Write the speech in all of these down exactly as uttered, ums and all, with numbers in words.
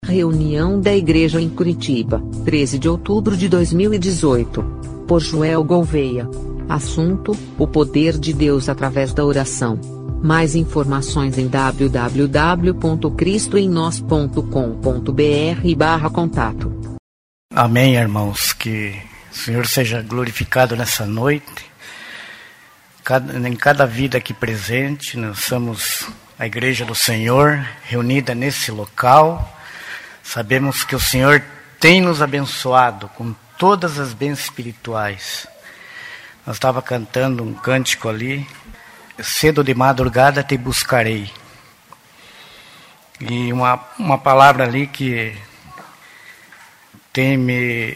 Reunião da Igreja em Curitiba, treze de outubro de dois mil e dezoito. Por Joel Gouveia. Assunto: o poder de Deus através da oração. Mais informações em w w w ponto cristo em nós ponto com ponto b r barra contato. Amém, irmãos. Que o Senhor seja glorificado nessa noite. Cada, em cada vida aqui presente, nós somos a Igreja do Senhor, reunida nesse local. Sabemos que o Senhor tem nos abençoado com todas as bênçãos espirituais. Nós estávamos cantando um cântico ali: cedo de madrugada te buscarei. E uma, uma palavra ali que tem me,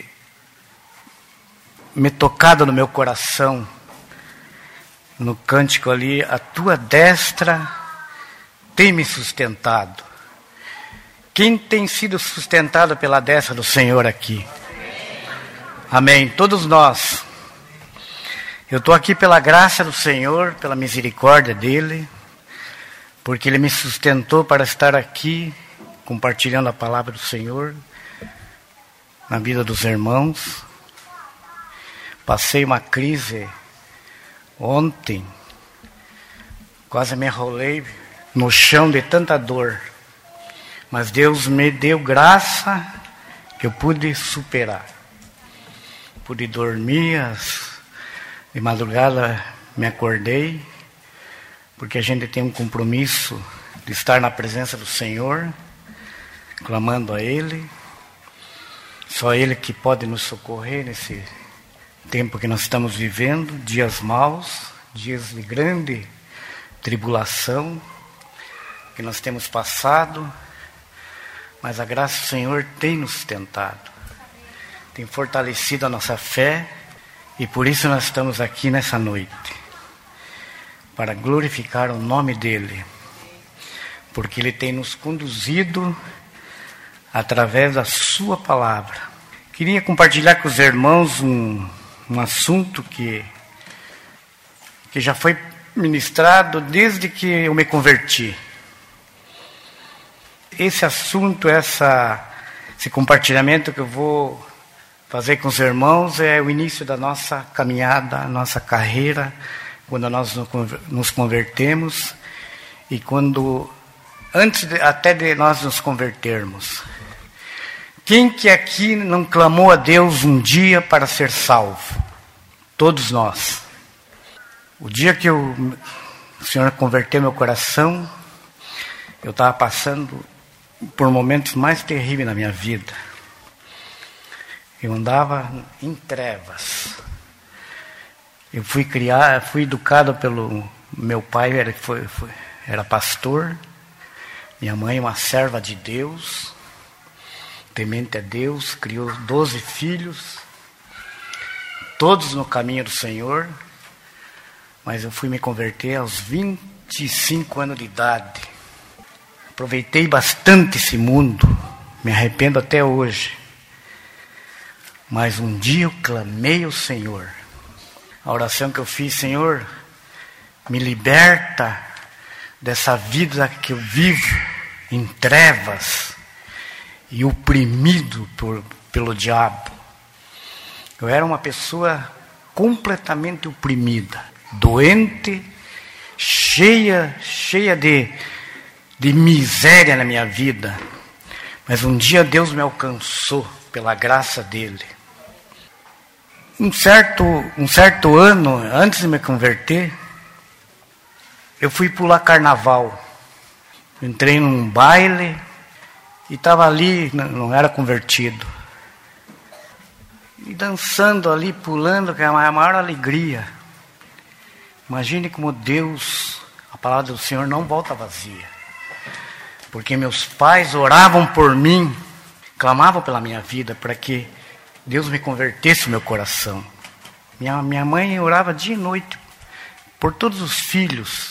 me tocado no meu coração, no cântico ali: a tua destra tem me sustentado. Quem tem sido sustentado pela destra do Senhor aqui? Amém. Todos nós. Eu estou aqui pela graça do Senhor, pela misericórdia dEle, porque Ele me sustentou para estar aqui, compartilhando a palavra do Senhor na vida dos irmãos. Passei uma crise ontem, quase me enrolei no chão de tanta dor, mas Deus me deu graça que eu pude superar. Pude dormir, de madrugada me acordei, porque a gente tem um compromisso de estar na presença do Senhor, clamando a Ele. Só Ele que pode nos socorrer nesse tempo que nós estamos vivendo, dias maus, dias de grande tribulação que nós temos passado, mas a graça do Senhor tem nos sustentado, tem fortalecido a nossa fé, e por isso nós estamos aqui nessa noite, para glorificar o nome dEle, porque Ele tem nos conduzido através da Sua palavra. Queria compartilhar com os irmãos um, um assunto que, que já foi ministrado desde que eu me converti. Esse assunto, essa, esse compartilhamento que eu vou fazer com os irmãos é o início da nossa caminhada, nossa carreira, quando nós nos convertemos e quando, antes de, até de nós nos convertermos. Quem que aqui não clamou a Deus um dia para ser salvo? Todos nós. O dia que eu, o Senhor converteu meu coração, eu estava passando por momentos mais terríveis na minha vida. Eu andava em trevas. Eu fui criar, fui educado pelo meu pai, era, foi, foi, era pastor. Minha mãe, uma serva de Deus, temente a Deus, criou doze filhos, todos no caminho do Senhor. Mas eu fui me converter aos vinte e cinco anos de idade. Aproveitei bastante esse mundo, me arrependo até hoje. Mas um dia eu clamei ao Senhor. A oração que eu fiz: Senhor, me liberta dessa vida que eu vivo em trevas e oprimido por, pelo diabo. Eu era uma pessoa completamente oprimida, doente, cheia, cheia de, de miséria na minha vida. Mas um dia Deus me alcançou pela graça dEle. Um certo, um certo ano, antes de me converter, eu fui pular carnaval. Entrei num baile e estava ali, não era convertido. E dançando ali, pulando, que é a maior alegria. Imagine como Deus, a palavra do Senhor não volta vazia. Porque meus pais oravam por mim, clamavam pela minha vida, para que Deus me convertesse o meu coração. Minha, minha mãe orava dia e noite por todos os filhos.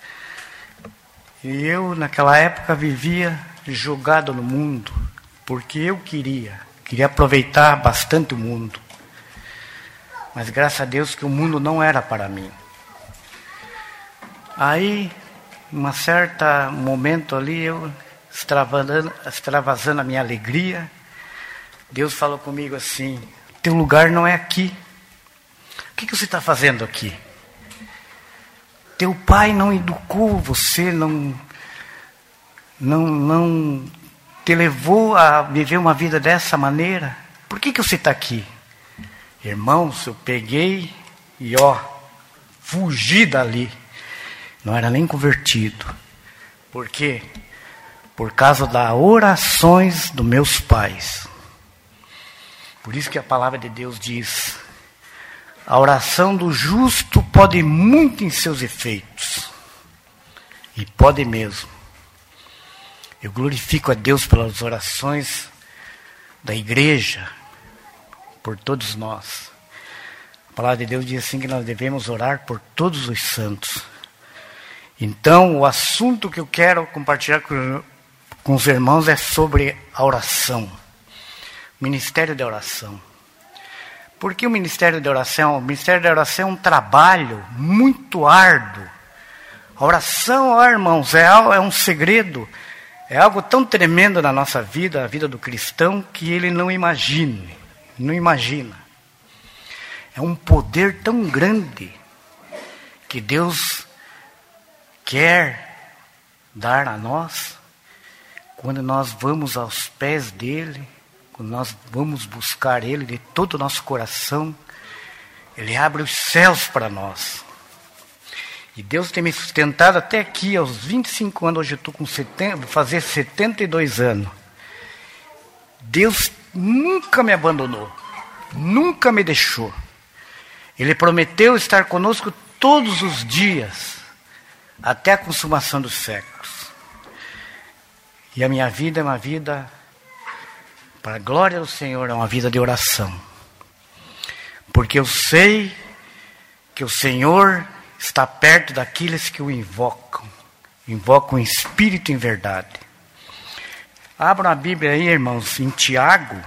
E eu, naquela época, vivia jogado no mundo, porque eu queria, queria aproveitar bastante o mundo. Mas graças a Deus que o mundo não era para mim. Aí, em um certo momento ali, eu extravasando, extravasando a minha alegria, Deus falou comigo assim: teu lugar não é aqui. O que, que você está fazendo aqui? Teu pai não educou você, não, não, não te levou a viver uma vida dessa maneira. Por que, que você está aqui? Irmãos, eu peguei e ó, fugi dali. Não era nem convertido. Por quê? Por causa das orações dos meus pais. Por isso que a palavra de Deus diz: a oração do justo pode muito em seus efeitos. E pode mesmo. Eu glorifico a Deus pelas orações da igreja, por todos nós. A palavra de Deus diz assim que nós devemos orar por todos os santos. Então, o assunto que eu quero compartilhar com, com os irmãos é sobre a oração. O ministério da oração. Por que o ministério da oração? O ministério da oração é um trabalho muito árduo. A oração, ó, irmãos, é, é um segredo, é algo tão tremendo na nossa vida, a vida do cristão, que ele não imagine, não imagina. É um poder tão grande que Deus quer dar a nós quando nós vamos aos pés dele. Quando nós vamos buscar Ele de todo o nosso coração, Ele abre os céus para nós. E Deus tem me sustentado até aqui, aos vinte e cinco anos, hoje eu estou com setenta, vou fazer setenta e dois anos. Deus nunca me abandonou, nunca me deixou. Ele prometeu estar conosco todos os dias, até a consumação dos séculos. E a minha vida é uma vida... para a glória do Senhor, é uma vida de oração. Porque eu sei que o Senhor está perto daqueles que o invocam. Invocam em espírito e em verdade. Abram a Bíblia aí, irmãos, em Tiago,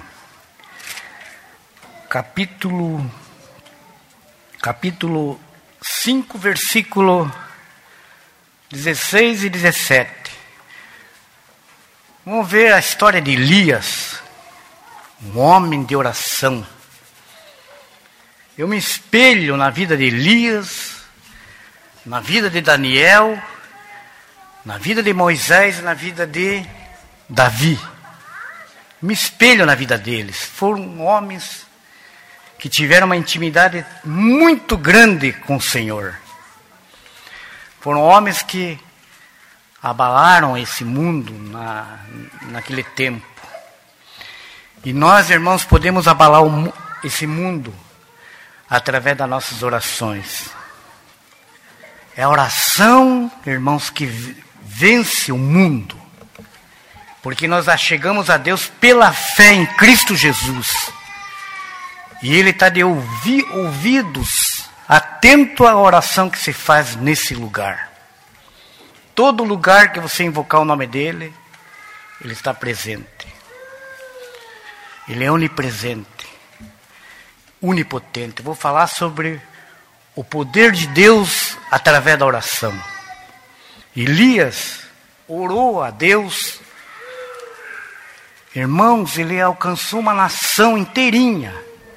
capítulo, capítulo cinco, versículo dezesseis e dezessete. Vamos ver a história de Elias. Um homem de oração. Eu me espelho na vida de Elias, na vida de Daniel, na vida de Moisés e na vida de Davi. Me espelho na vida deles. Foram homens que tiveram uma intimidade muito grande com o Senhor. Foram homens que abalaram esse mundo na, naquele tempo. E nós, irmãos, podemos abalar o, esse mundo através das nossas orações. É a oração, irmãos, que vence o mundo. Porque nós achegamos a Deus pela fé em Cristo Jesus. E Ele está de ouvi, ouvidos, atento à oração que se faz nesse lugar. Todo lugar que você invocar o nome dEle, Ele está presente. Ele é onipresente, onipotente. Vou falar sobre o poder de Deus através da oração. Elias orou a Deus. Irmãos, ele alcançou uma nação inteirinha.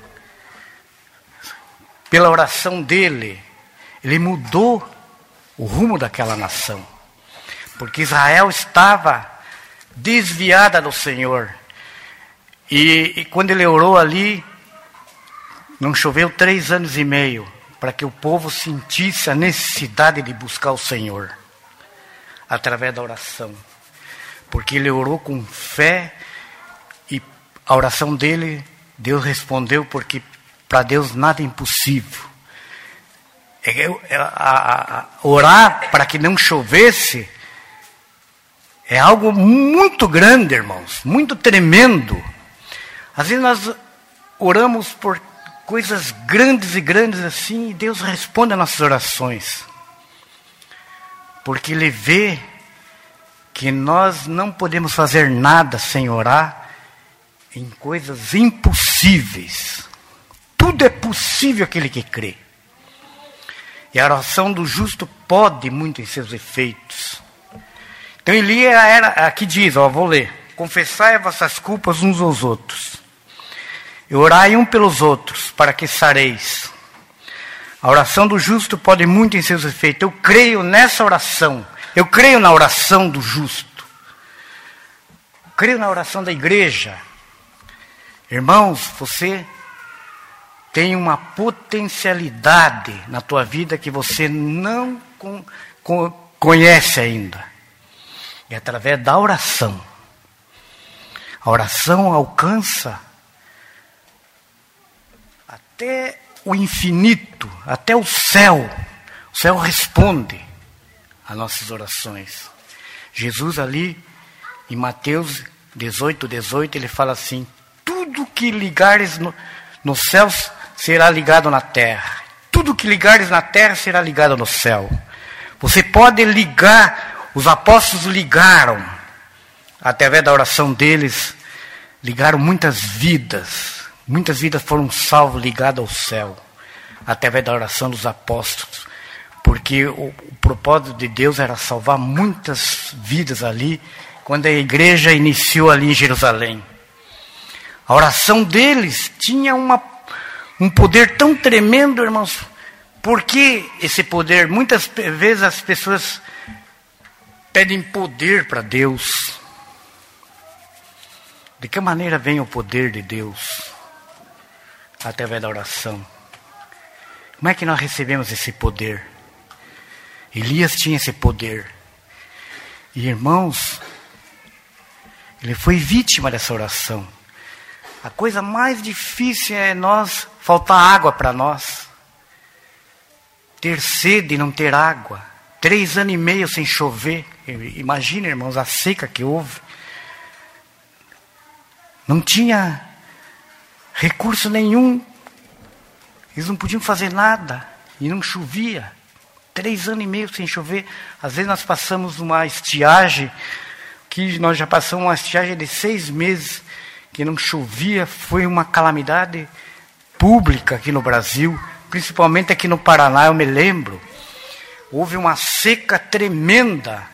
Pela oração dele, ele mudou o rumo daquela nação. Porque Israel estava desviada do Senhor. E, e quando ele orou ali, não choveu três anos e meio para que o povo sentisse a necessidade de buscar o Senhor através da oração. Porque ele orou com fé e a oração dele, Deus respondeu, porque para Deus nada é impossível. É, é, a, a, a, orar para que não chovesse é algo muito grande, irmãos, muito tremendo. Às vezes nós oramos por coisas grandes e grandes assim, e Deus responde às nossas orações. Porque Ele vê que nós não podemos fazer nada sem orar em coisas impossíveis. Tudo é possível aquele que crê. E a oração do justo pode muito em seus efeitos. Então Elias era, aqui diz, ó, vou ler. Confessai as vossas culpas uns aos outros. E orai um pelos outros, para que sareis. A oração do justo pode muito em seus efeitos. Eu creio nessa oração. Eu creio na oração do justo. Eu creio na oração da igreja. Irmãos, você tem uma potencialidade na tua vida que você não com, com, conhece ainda. E através da oração. A oração alcança até o infinito, até o céu. O céu responde às nossas orações. Jesus ali, em Mateus dezoito, dezoito, ele fala assim: tudo que ligares no, nos céus será ligado na terra. Tudo que ligares na terra será ligado no céu. Você pode ligar, os apóstolos ligaram, através da oração deles, ligaram muitas vidas. Muitas vidas foram salvas, ligadas ao céu, através da oração dos apóstolos. Porque o, o propósito de Deus era salvar muitas vidas ali, quando a igreja iniciou ali em Jerusalém. A oração deles tinha uma, um poder tão tremendo, irmãos. Por que esse poder? Muitas vezes as pessoas pedem poder para Deus. De que maneira vem o poder de Deus? Através da oração. Como é que nós recebemos esse poder? Elias tinha esse poder. E irmãos, ele foi vítima dessa oração. A coisa mais difícil é nós faltar água para nós. Ter sede e não ter água. Três anos e meio sem chover. Imagina, irmãos, a seca que houve. Não tinha recurso nenhum. Eles não podiam fazer nada. E não chovia. Três anos e meio sem chover. Às vezes nós passamos uma estiagem, que nós já passamos uma estiagem de seis meses, que não chovia. Foi uma calamidade pública aqui no Brasil. Principalmente aqui no Paraná, eu me lembro. Houve uma seca tremenda.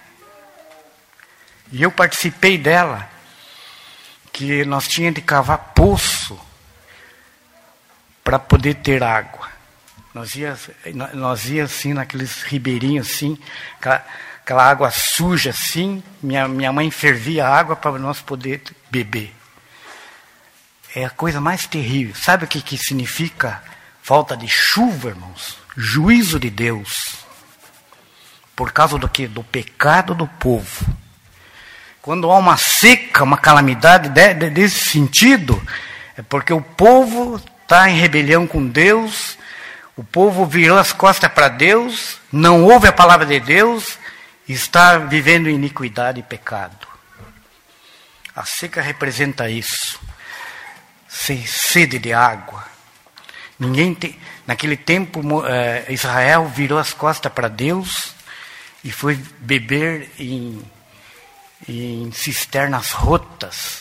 E eu participei dela. Que nós tínhamos de cavar poço para poder ter água. Nós ia, nós ia assim, naqueles ribeirinhos assim, aquela, aquela água suja assim, minha, minha mãe fervia a água para nós poder beber. É a coisa mais terrível. Sabe o que, que significa falta de chuva, irmãos? Juízo de Deus. Por causa do que? Do pecado do povo. Quando há uma seca, uma calamidade de, de, desse sentido, é porque o povo está em rebelião com Deus, o povo virou as costas para Deus, não ouve a palavra de Deus, e está vivendo iniquidade e pecado. A seca representa isso. Sem sede de água. Ninguém tem, naquele tempo, eh, Israel virou as costas para Deus e foi beber em em cisternas rotas,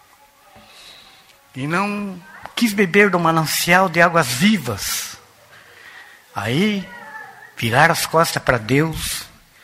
e não quis beber do manancial de águas vivas. Aí viraram as costas para Deus,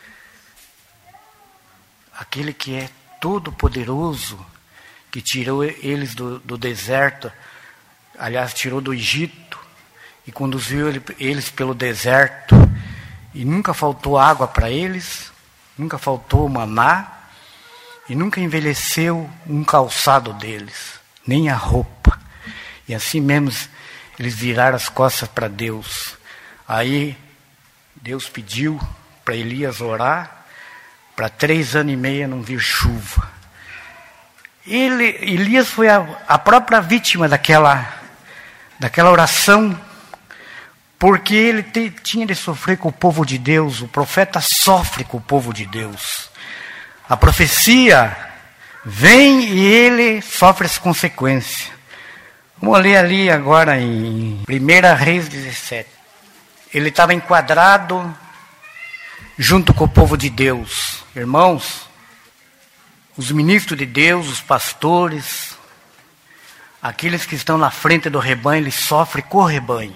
aquele que é todo poderoso, que tirou eles do, do deserto, aliás tirou do Egito e conduziu ele, eles pelo deserto, e nunca faltou água para eles, nunca faltou maná, e nunca envelheceu um calçado deles, nem a roupa. E assim mesmo eles viraram as costas para Deus. Aí Deus pediu para Elias orar, para três anos e meio não vir chuva. Ele, Elias foi a, a própria vítima daquela, daquela oração, porque ele te, tinha de sofrer com o povo de Deus. O profeta sofre com o povo de Deus. A profecia vem e ele sofre as consequências. Vamos ler ali agora em primeira Reis dezessete. Ele estava enquadrado junto com o povo de Deus. Irmãos, os ministros de Deus, os pastores, aqueles que estão na frente do rebanho, eles sofrem com o rebanho.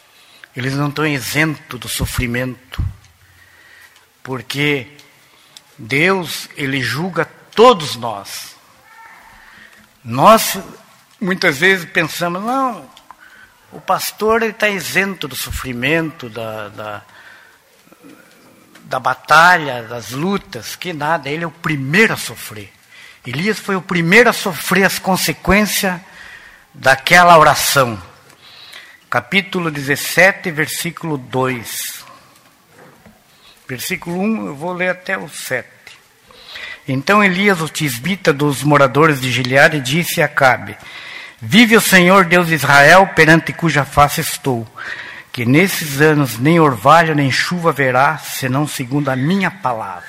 Eles não estão isentos do sofrimento. Porque Deus, Ele julga todos nós. Nós, muitas vezes, pensamos, não, o pastor está isento do sofrimento, da, da, da batalha, das lutas, que nada, ele é o primeiro a sofrer. Elias foi o primeiro a sofrer as consequências daquela oração. Capítulo dezessete, versículo dois. Versículo um, eu vou ler até o sete. Então Elias, o tisbita dos moradores de Gileade, disse a Acabe: vive o Senhor Deus de Israel, perante cuja face estou, que nesses anos nem orvalho nem chuva haverá, senão segundo a minha palavra.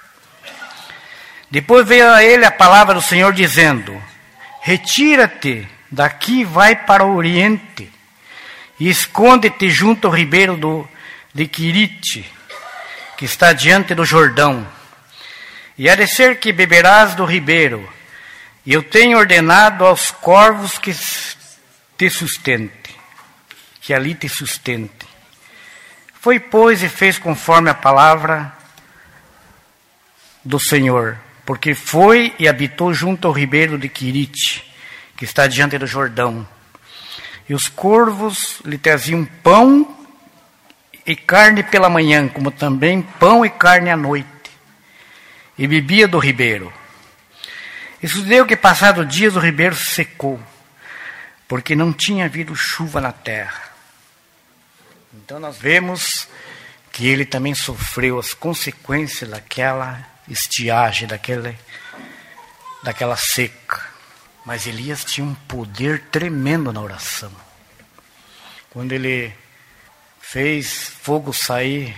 Depois veio a ele a palavra do Senhor dizendo: retira-te daqui e vai para o oriente, e esconde-te junto ao ribeiro do, de Quirite, que está diante do Jordão. E há de ser que beberás do ribeiro, e eu tenho ordenado aos corvos que te sustente, que ali te sustente. Foi, pois, e fez conforme a palavra do Senhor, porque foi e habitou junto ao ribeiro de Quirite, que está diante do Jordão. E os corvos lhe traziam pão e carne pela manhã, como também pão e carne à noite. E bebia do ribeiro. E sucedeu que, passado dias, o ribeiro se secou, porque não tinha havido chuva na terra. Então nós vemos que ele também sofreu as consequências daquela estiagem, daquele, daquela seca. Mas Elias tinha um poder tremendo na oração. Quando ele fez fogo sair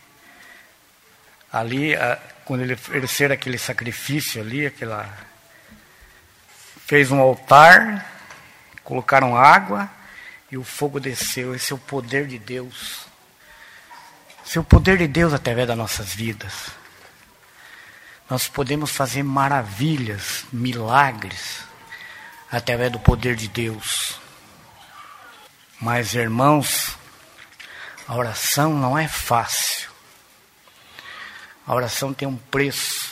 ali, quando ele ofereceu aquele sacrifício ali, aquela, fez um altar, colocaram água e o fogo desceu. Esse é o poder de Deus. Esse é o poder de Deus através das nossas vidas. Nós podemos fazer maravilhas, milagres, através do poder de Deus. Mas, irmãos, a oração não é fácil. A oração tem um preço.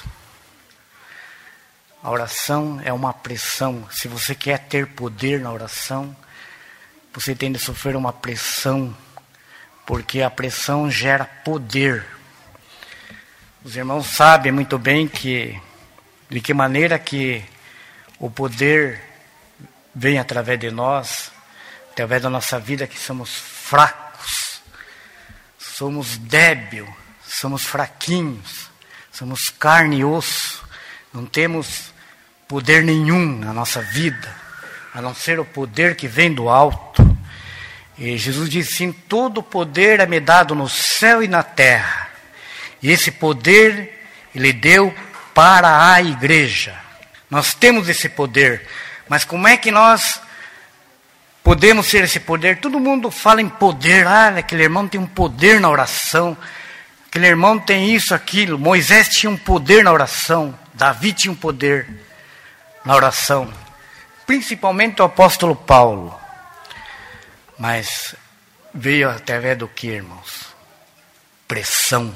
A oração é uma pressão. Se você quer ter poder na oração, você tem de sofrer uma pressão, porque a pressão gera poder. Os irmãos sabem muito bem que de que maneira que o poder vem através de nós, através da nossa vida, que somos fracos, somos débeis, somos fraquinhos, somos carne e osso, não temos poder nenhum na nossa vida, a não ser o poder que vem do alto. E Jesus disse assim: todo poder é me dado no céu e na terra, e esse poder Ele deu para a igreja. Nós temos esse poder, mas como é que nós podemos ter esse poder? Todo mundo fala em poder. Ah, aquele irmão tem um poder na oração, aquele irmão tem isso, aquilo. Moisés tinha um poder na oração, Davi tinha um poder na oração, principalmente o apóstolo Paulo. Mas veio através do que, irmãos? Pressão.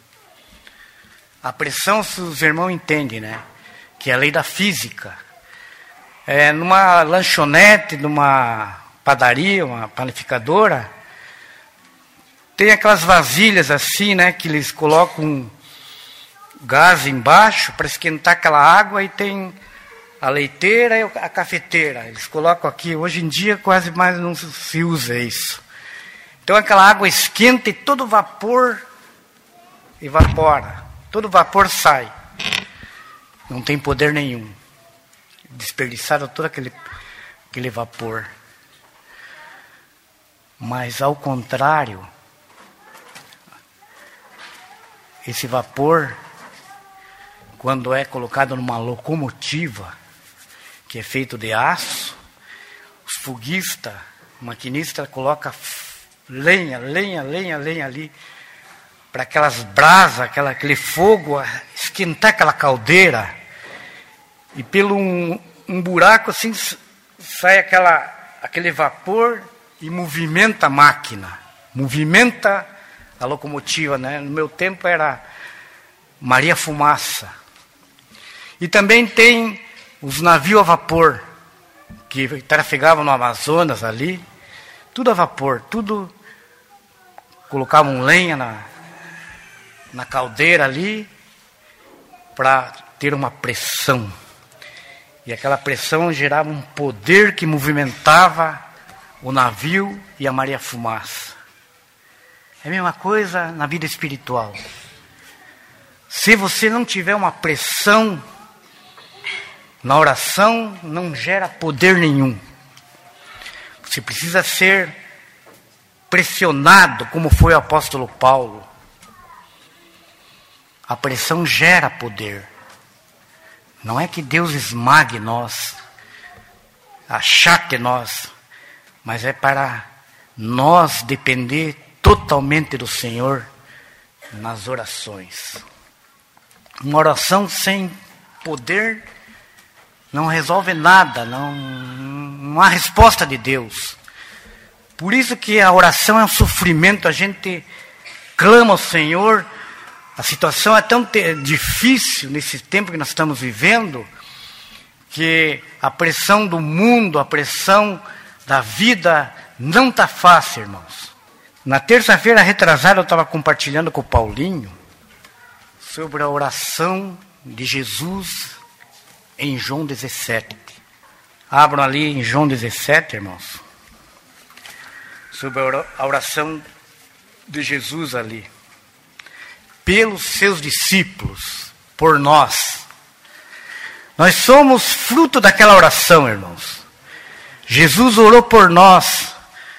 A pressão, se os irmãos entendem, né? Que é a lei da física. É, numa lanchonete, numa padaria, uma panificadora, tem aquelas vasilhas assim, né? Que eles colocam gás embaixo para esquentar aquela água, e tem a leiteira e a cafeteira. Eles colocam aqui. Hoje em dia quase mais não se usa isso. Então aquela água esquenta e todo vapor evapora. Todo vapor sai. Não tem poder nenhum. Desperdiçaram todo aquele, aquele vapor. Mas ao contrário, esse vapor, quando é colocado numa locomotiva, que é feito de aço, os foguistas, o maquinista coloca lenha, lenha, lenha, lenha ali, para aquelas brasas, aquela, aquele fogo, esquentar aquela caldeira, e pelo um, um buraco assim sai aquela, aquele vapor e movimenta a máquina, movimenta a locomotiva, né? No meu tempo era Maria Fumaça. E também tem os navios a vapor, que trafegavam no Amazonas ali, tudo a vapor, tudo colocavam lenha na, na caldeira ali, para ter uma pressão. E aquela pressão gerava um poder que movimentava o navio e a Maria Fumaça. É a mesma coisa na vida espiritual. Se você não tiver uma pressão na oração, não gera poder nenhum. Você precisa ser pressionado, como foi o apóstolo Paulo. A pressão gera poder. Não é que Deus esmague nós, achate nós, mas é para nós depender totalmente do Senhor nas orações. Uma oração sem poder não resolve nada, não, não há resposta de Deus. Por isso que a oração é um sofrimento, a gente clama ao Senhor. A situação é tão te- difícil nesse tempo que nós estamos vivendo, que a pressão do mundo, a pressão da vida não está fácil, irmãos. Na terça-feira retrasada eu estava compartilhando com o Paulinho sobre a oração de Jesus em João dezessete. Abram ali em João dezessete, irmãos, sobre a oração de Jesus ali. Pelos seus discípulos, por nós. Nós somos fruto daquela oração, irmãos. Jesus orou por nós,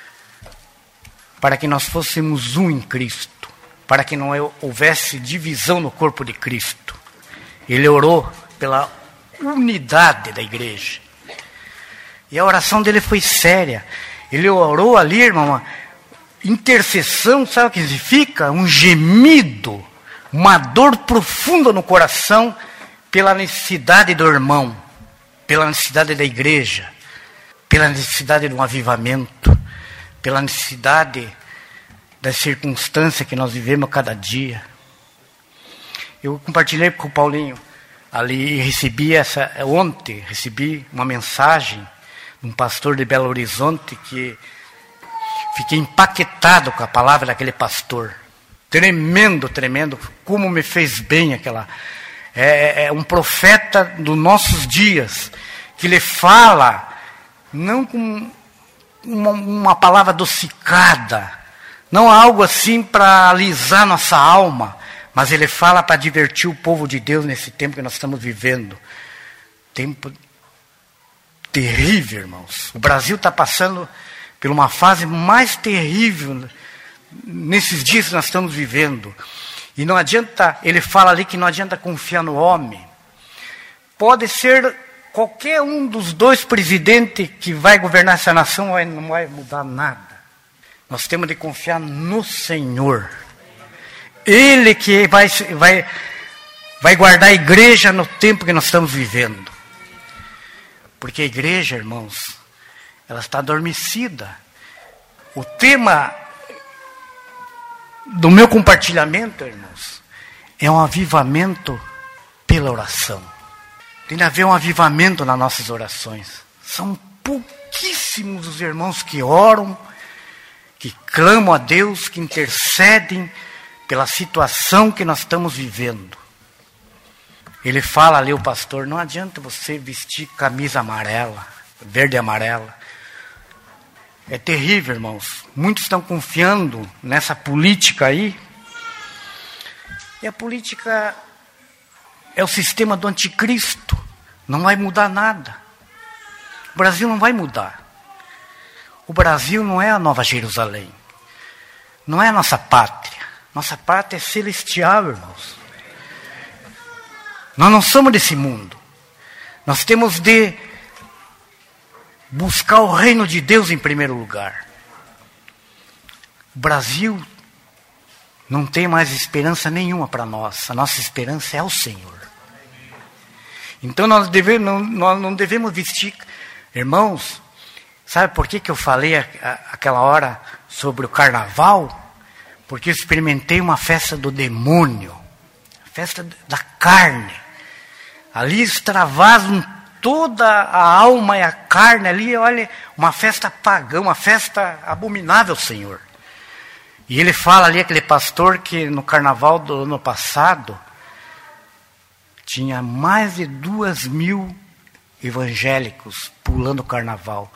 para que nós fôssemos um em Cristo, para que não houvesse divisão no corpo de Cristo. Ele orou pela unidade da igreja. E a oração dele foi séria. Ele orou ali, irmão, intercessão, sabe o que significa? Um gemido, uma dor profunda no coração pela necessidade do irmão, pela necessidade da igreja, pela necessidade de um avivamento, pela necessidade da circunstância que nós vivemos cada dia. Eu compartilhei com o Paulinho ali e recebi essa, ontem recebi uma mensagem de um pastor de Belo Horizonte que fiquei impactado com a palavra daquele pastor. Tremendo, tremendo, como me fez bem aquela... É, é um profeta dos nossos dias, que lhe fala, não com uma, uma palavra adocicada, não algo assim para alisar nossa alma, mas ele fala para divertir o povo de Deus nesse tempo que nós estamos vivendo. Tempo terrível, irmãos. O Brasil está passando por uma fase mais terrível nesses dias que nós estamos vivendo. E não adianta, ele fala ali que não adianta confiar no homem. Pode ser qualquer um dos dois presidentes que vai governar essa nação, não vai mudar nada. Nós temos de confiar no Senhor. Ele que vai, vai, vai guardar a igreja no tempo que nós estamos vivendo. Porque a igreja, irmãos, ela está adormecida. O tema do meu compartilhamento, irmãos, é um avivamento pela oração. Tem de haver um avivamento nas nossas orações. São pouquíssimos os irmãos que oram, que clamam a Deus, que intercedem pela situação que nós estamos vivendo. Ele fala ali, o pastor, não adianta você vestir camisa amarela, verde e amarela. É terrível, irmãos. Muitos estão confiando nessa política aí. E a política é o sistema do anticristo. Não vai mudar nada. O Brasil não vai mudar. O Brasil não é a Nova Jerusalém. Não é a nossa pátria. Nossa pátria é celestial, irmãos. Nós não somos desse mundo. Nós temos de buscar o reino de Deus em primeiro lugar. O Brasil não tem mais esperança nenhuma para nós. A nossa esperança é o Senhor. Então nós, devemos, não, nós não devemos vestir... Irmãos, sabe por que, que eu falei a, a, aquela hora sobre o carnaval? Porque eu experimentei uma festa do demônio. festa da carne. Ali extravasam toda a alma e a carne ali, olha, uma festa pagã, uma festa abominável, Senhor. E ele fala ali, aquele pastor, que no carnaval do ano passado tinha mais de duas mil evangélicos pulando o carnaval.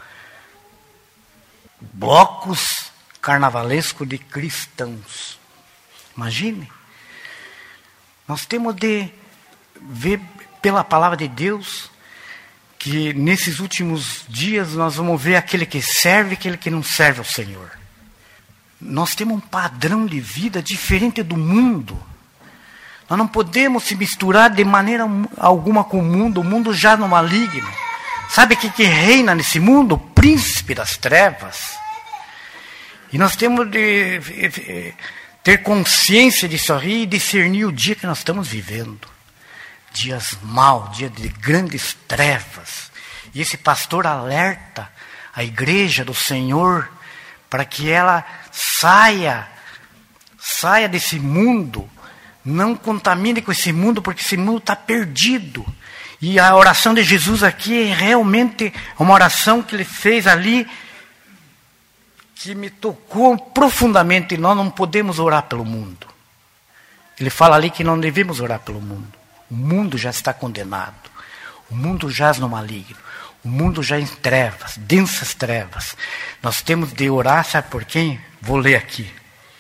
Blocos carnavalescos de cristãos. Imagine. Nós temos de ver pela palavra de Deus que nesses últimos dias nós vamos ver aquele que serve e aquele que não serve ao Senhor. Nós temos um padrão de vida diferente do mundo. Nós não podemos se misturar de maneira alguma com o mundo. O mundo já no maligno. Sabe o que, que reina nesse mundo? O príncipe das trevas. E nós temos de ter consciência disso aí e discernir o dia que nós estamos vivendo. Dias maus, dias de grandes trevas. E esse pastor alerta a igreja do Senhor para que ela saia, saia desse mundo, não contamine com esse mundo, porque esse mundo está perdido. E a oração de Jesus aqui é realmente uma oração que ele fez ali, que me tocou profundamente. Nós não podemos orar pelo mundo. Ele fala ali que não devemos orar pelo mundo. O mundo já está condenado. O mundo jaz no maligno. O mundo já em trevas, densas trevas. Nós temos de orar, sabe por quem? Vou ler aqui.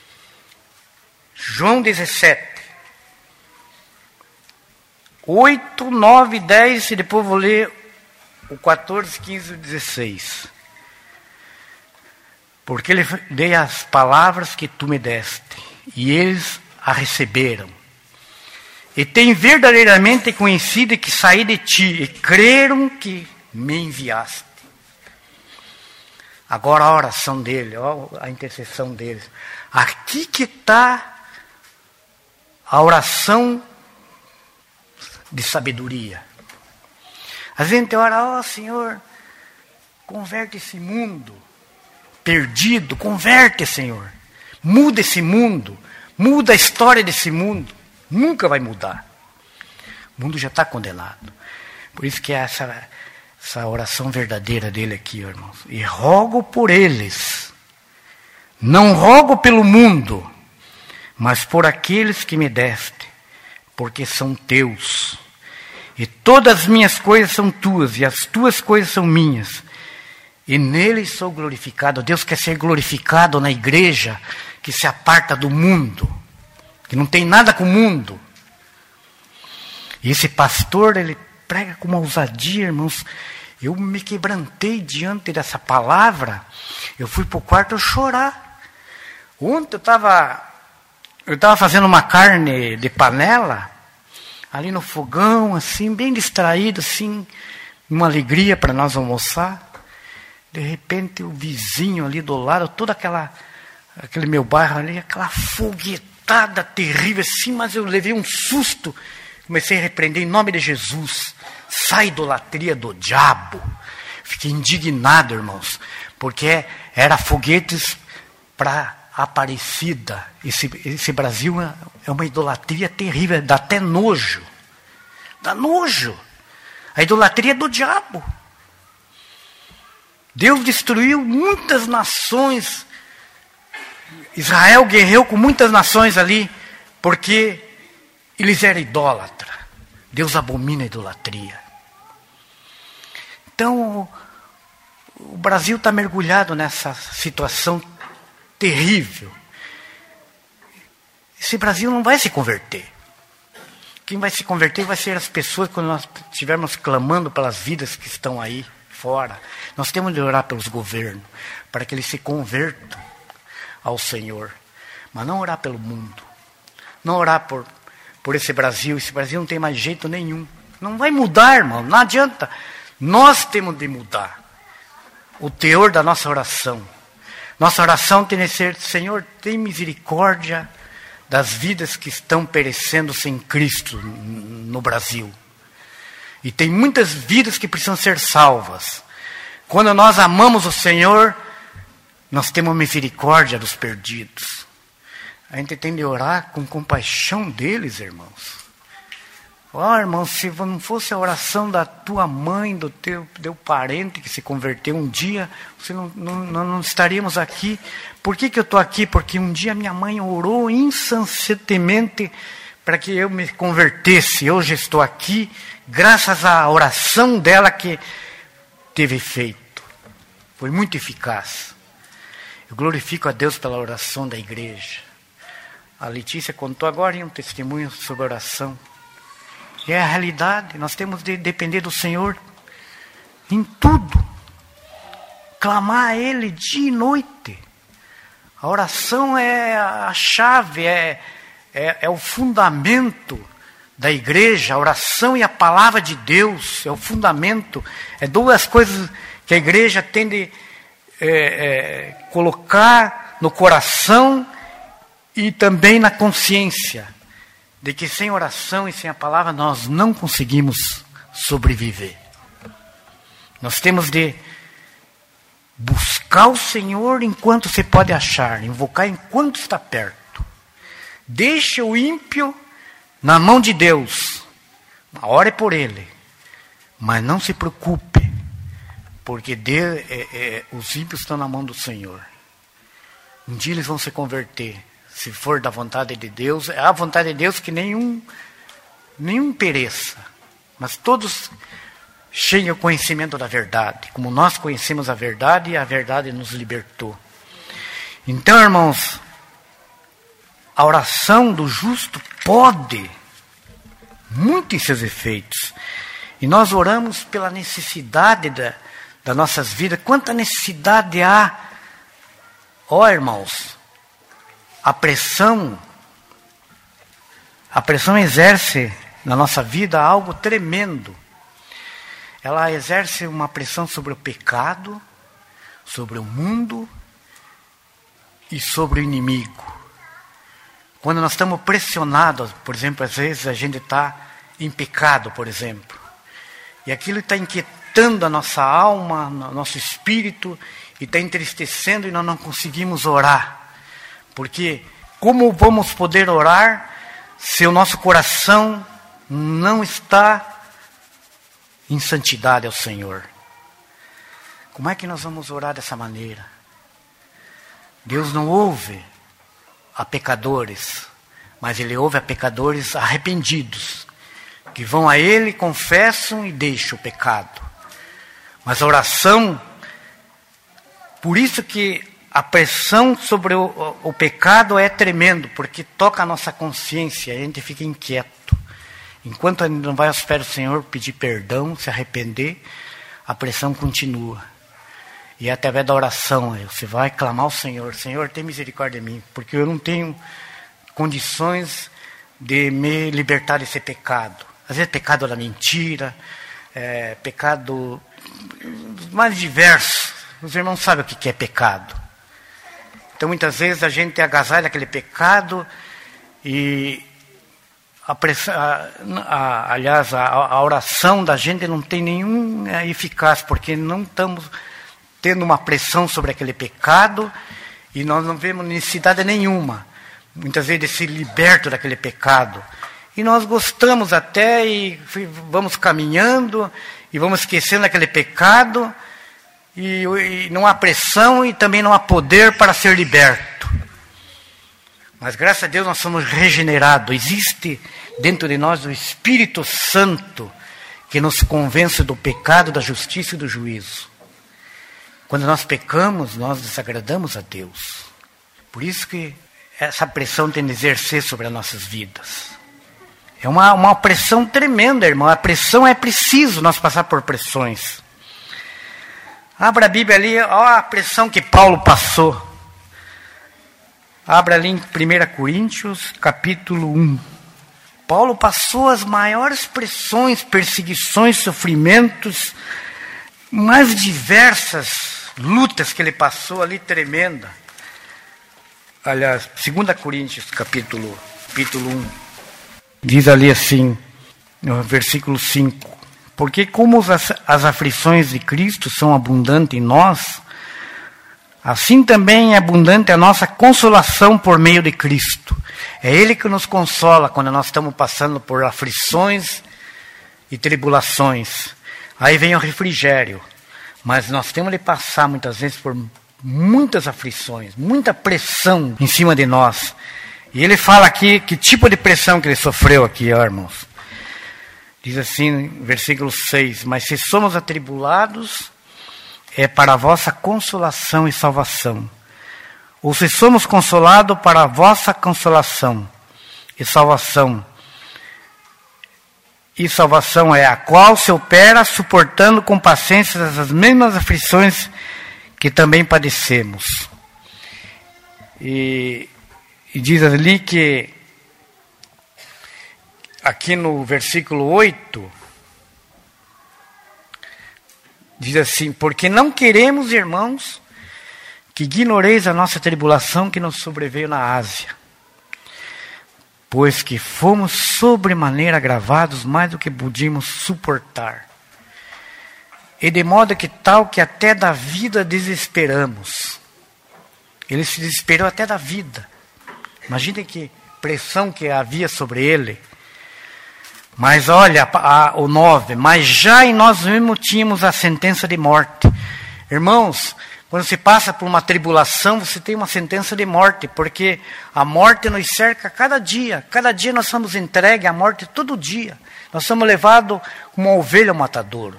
João dezessete. oito, nove, dez, e depois vou ler o quatorze, quinze e dezesseis. Porque ele dei as palavras que tu me deste, e eles a receberam. E tem verdadeiramente conhecido que saí de ti, e creram que me enviaste. Agora a oração dele, ó, a intercessão dele. Aqui que está a oração de sabedoria. A gente ora, ó Senhor, converte esse mundo perdido, converte, Senhor. Muda esse mundo, muda a história desse mundo. Nunca vai mudar. O mundo já está condenado. Por isso que é essa, essa oração verdadeira dele aqui, irmãos. E rogo por eles. Não rogo pelo mundo, mas por aqueles que me deste, porque são teus. E todas as minhas coisas são tuas, e as tuas coisas são minhas. E nele sou glorificado. Deus quer ser glorificado na igreja que se aparta do mundo, que não tem nada com o mundo. E esse pastor, ele prega com uma ousadia, irmãos. Eu me quebrantei diante dessa palavra. Eu fui para o quarto chorar. Ontem eu estava eu estava fazendo uma carne de panela, ali no fogão, assim, bem distraído, assim, uma alegria para nós almoçar. De repente o vizinho ali do lado, todo aquela, aquele meu bairro ali, aquela foguetada terrível assim, mas eu levei um susto. Comecei a repreender em nome de Jesus. Sai idolatria do diabo. Fiquei indignado, irmãos, porque era foguetes para Aparecida. Esse, esse Brasil é uma idolatria terrível, dá até nojo. Dá nojo. A idolatria é do diabo. Deus destruiu muitas nações. Israel guerreou com muitas nações ali, porque eles eram idólatras. Deus abomina a idolatria. Então, o Brasil está mergulhado nessa situação terrível. Esse Brasil não vai se converter. Quem vai se converter vai ser as pessoas quando nós estivermos clamando pelas vidas que estão aí fora. Nós temos de orar pelos governos, para que eles se convertam ao Senhor. Mas não orar pelo mundo. Não orar por, por esse Brasil. Esse Brasil não tem mais jeito nenhum. Não vai mudar, irmão. Não adianta. Nós temos de mudar o teor da nossa oração. Nossa oração tem de ser: Senhor, tem misericórdia das vidas que estão perecendo sem Cristo no Brasil. E tem muitas vidas que precisam ser salvas. Quando nós amamos o Senhor, nós temos misericórdia dos perdidos. A gente tem de orar com compaixão deles, irmãos. Ó, oh, irmão, se não fosse a oração da tua mãe, do teu, teu parente que se converteu um dia, você não, não, não, não estaríamos aqui. Por que que eu estou aqui? Porque um dia minha mãe orou incessantemente para que eu me convertesse. Hoje estou aqui, graças à oração dela que teve efeito. Foi muito eficaz. Eu glorifico a Deus pela oração da igreja. A Letícia contou agora um testemunho sobre oração. E é a realidade, nós temos de depender do Senhor em tudo. Clamar a Ele dia e noite. A oração é a chave, é, é, é o fundamento da igreja. A oração e a palavra de Deus é o fundamento. É duas coisas que a igreja tem de é, é, colocar no coração e também na consciência. De que sem oração e sem a palavra nós não conseguimos sobreviver. Nós temos de buscar o Senhor enquanto se pode achar, invocar enquanto está perto. Deixe o ímpio na mão de Deus. Ore por ele. Mas não se preocupe, porque de, é, é, os ímpios estão na mão do Senhor. Um dia eles vão se converter. Se for da vontade de Deus, é a vontade de Deus que nenhum, nenhum pereça. Mas todos cheguem ao conhecimento da verdade. Como nós conhecemos a verdade, e a verdade nos libertou. Então, irmãos, a oração do justo pode muito em seus efeitos. E nós oramos pela necessidade da, das nossas vidas. Quanta necessidade há, ó irmãos, a pressão, a pressão exerce na nossa vida algo tremendo. Ela exerce uma pressão sobre o pecado, sobre o mundo e sobre o inimigo. Quando nós estamos pressionados, por exemplo, às vezes a gente está em pecado, por exemplo, e aquilo está inquietando a nossa alma, o nosso espírito, e está entristecendo e nós não conseguimos orar. Porque como vamos poder orar se o nosso coração não está em santidade ao Senhor? Como é que nós vamos orar dessa maneira? Deus não ouve a pecadores, mas Ele ouve a pecadores arrependidos, que vão a Ele, confessam e deixam o pecado. Mas a oração, por isso que a pressão sobre o, o, o pecado é tremendo, porque toca a nossa consciência, a gente fica inquieto. Enquanto a gente não vai aos pés do Senhor pedir perdão, se arrepender, a pressão continua. E é através da oração, você vai clamar ao Senhor, Senhor, tem misericórdia de mim, porque eu não tenho condições de me libertar desse pecado. Às vezes pecado da mentira, é, pecado mais diversos. Os irmãos sabem o que é pecado. Então, muitas vezes a gente agasalha aquele pecado e, a pressão, a, a, aliás, a, a oração da gente não tem nenhum é, eficaz, porque não estamos tendo uma pressão sobre aquele pecado e nós não vemos necessidade nenhuma, muitas vezes, de se liberto daquele pecado. E nós gostamos até e vamos caminhando e vamos esquecendo aquele pecado. E, e não há pressão e também não há poder para ser liberto. Mas graças a Deus nós somos regenerados. Existe dentro de nós o Espírito Santo que nos convence do pecado, da justiça e do juízo. Quando nós pecamos, nós desagradamos a Deus. Por isso que essa pressão tem de exercer sobre as nossas vidas. É uma, uma pressão tremenda, irmão. A pressão é preciso nós passar por pressões. Abra a Bíblia ali, olha a pressão que Paulo passou. Abra ali em primeira Coríntios, capítulo um. Paulo passou as maiores pressões, perseguições, sofrimentos, mais diversas lutas que ele passou ali, tremenda. Aliás, segunda Coríntios, capítulo, capítulo um. Diz ali assim, no versículo cinco. Porque como as, as aflições de Cristo são abundantes em nós, assim também é abundante a nossa consolação por meio de Cristo. É Ele que nos consola quando nós estamos passando por aflições e tribulações. Aí vem o refrigério. Mas nós temos de passar muitas vezes por muitas aflições, muita pressão em cima de nós. E ele fala aqui que tipo de pressão que ele sofreu aqui, ó, irmãos. Diz assim, versículo seis, mas se somos atribulados, é para a vossa consolação e salvação. Ou se somos consolados, para a vossa consolação e salvação. E salvação é a qual se opera suportando com paciência as mesmas aflições que também padecemos. E, e diz ali que, aqui no versículo oito, diz assim, porque não queremos, irmãos, que ignoreis a nossa tribulação que nos sobreveio na Ásia, pois que fomos sobremaneira agravados mais do que podíamos suportar. E de modo que tal que até da vida desesperamos. Ele se desesperou até da vida. Imaginem que pressão que havia sobre ele. Mas olha, a, a, o nove, mas já em nós mesmos tínhamos a sentença de morte. Irmãos, quando se passa por uma tribulação, você tem uma sentença de morte, porque a morte nos cerca cada dia. Cada dia nós somos entregues à morte todo dia. Nós somos levados como uma ovelha ao matadouro.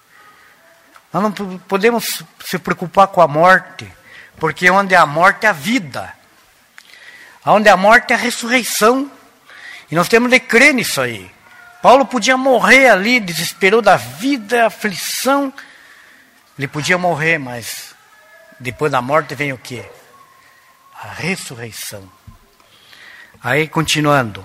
Nós não podemos se preocupar com a morte, porque onde há a morte é a vida. Onde há a morte é a ressurreição. E nós temos de crer nisso aí. Paulo podia morrer ali, desesperou da vida, aflição. Ele podia morrer, mas depois da morte vem o quê? A ressurreição. Aí, continuando.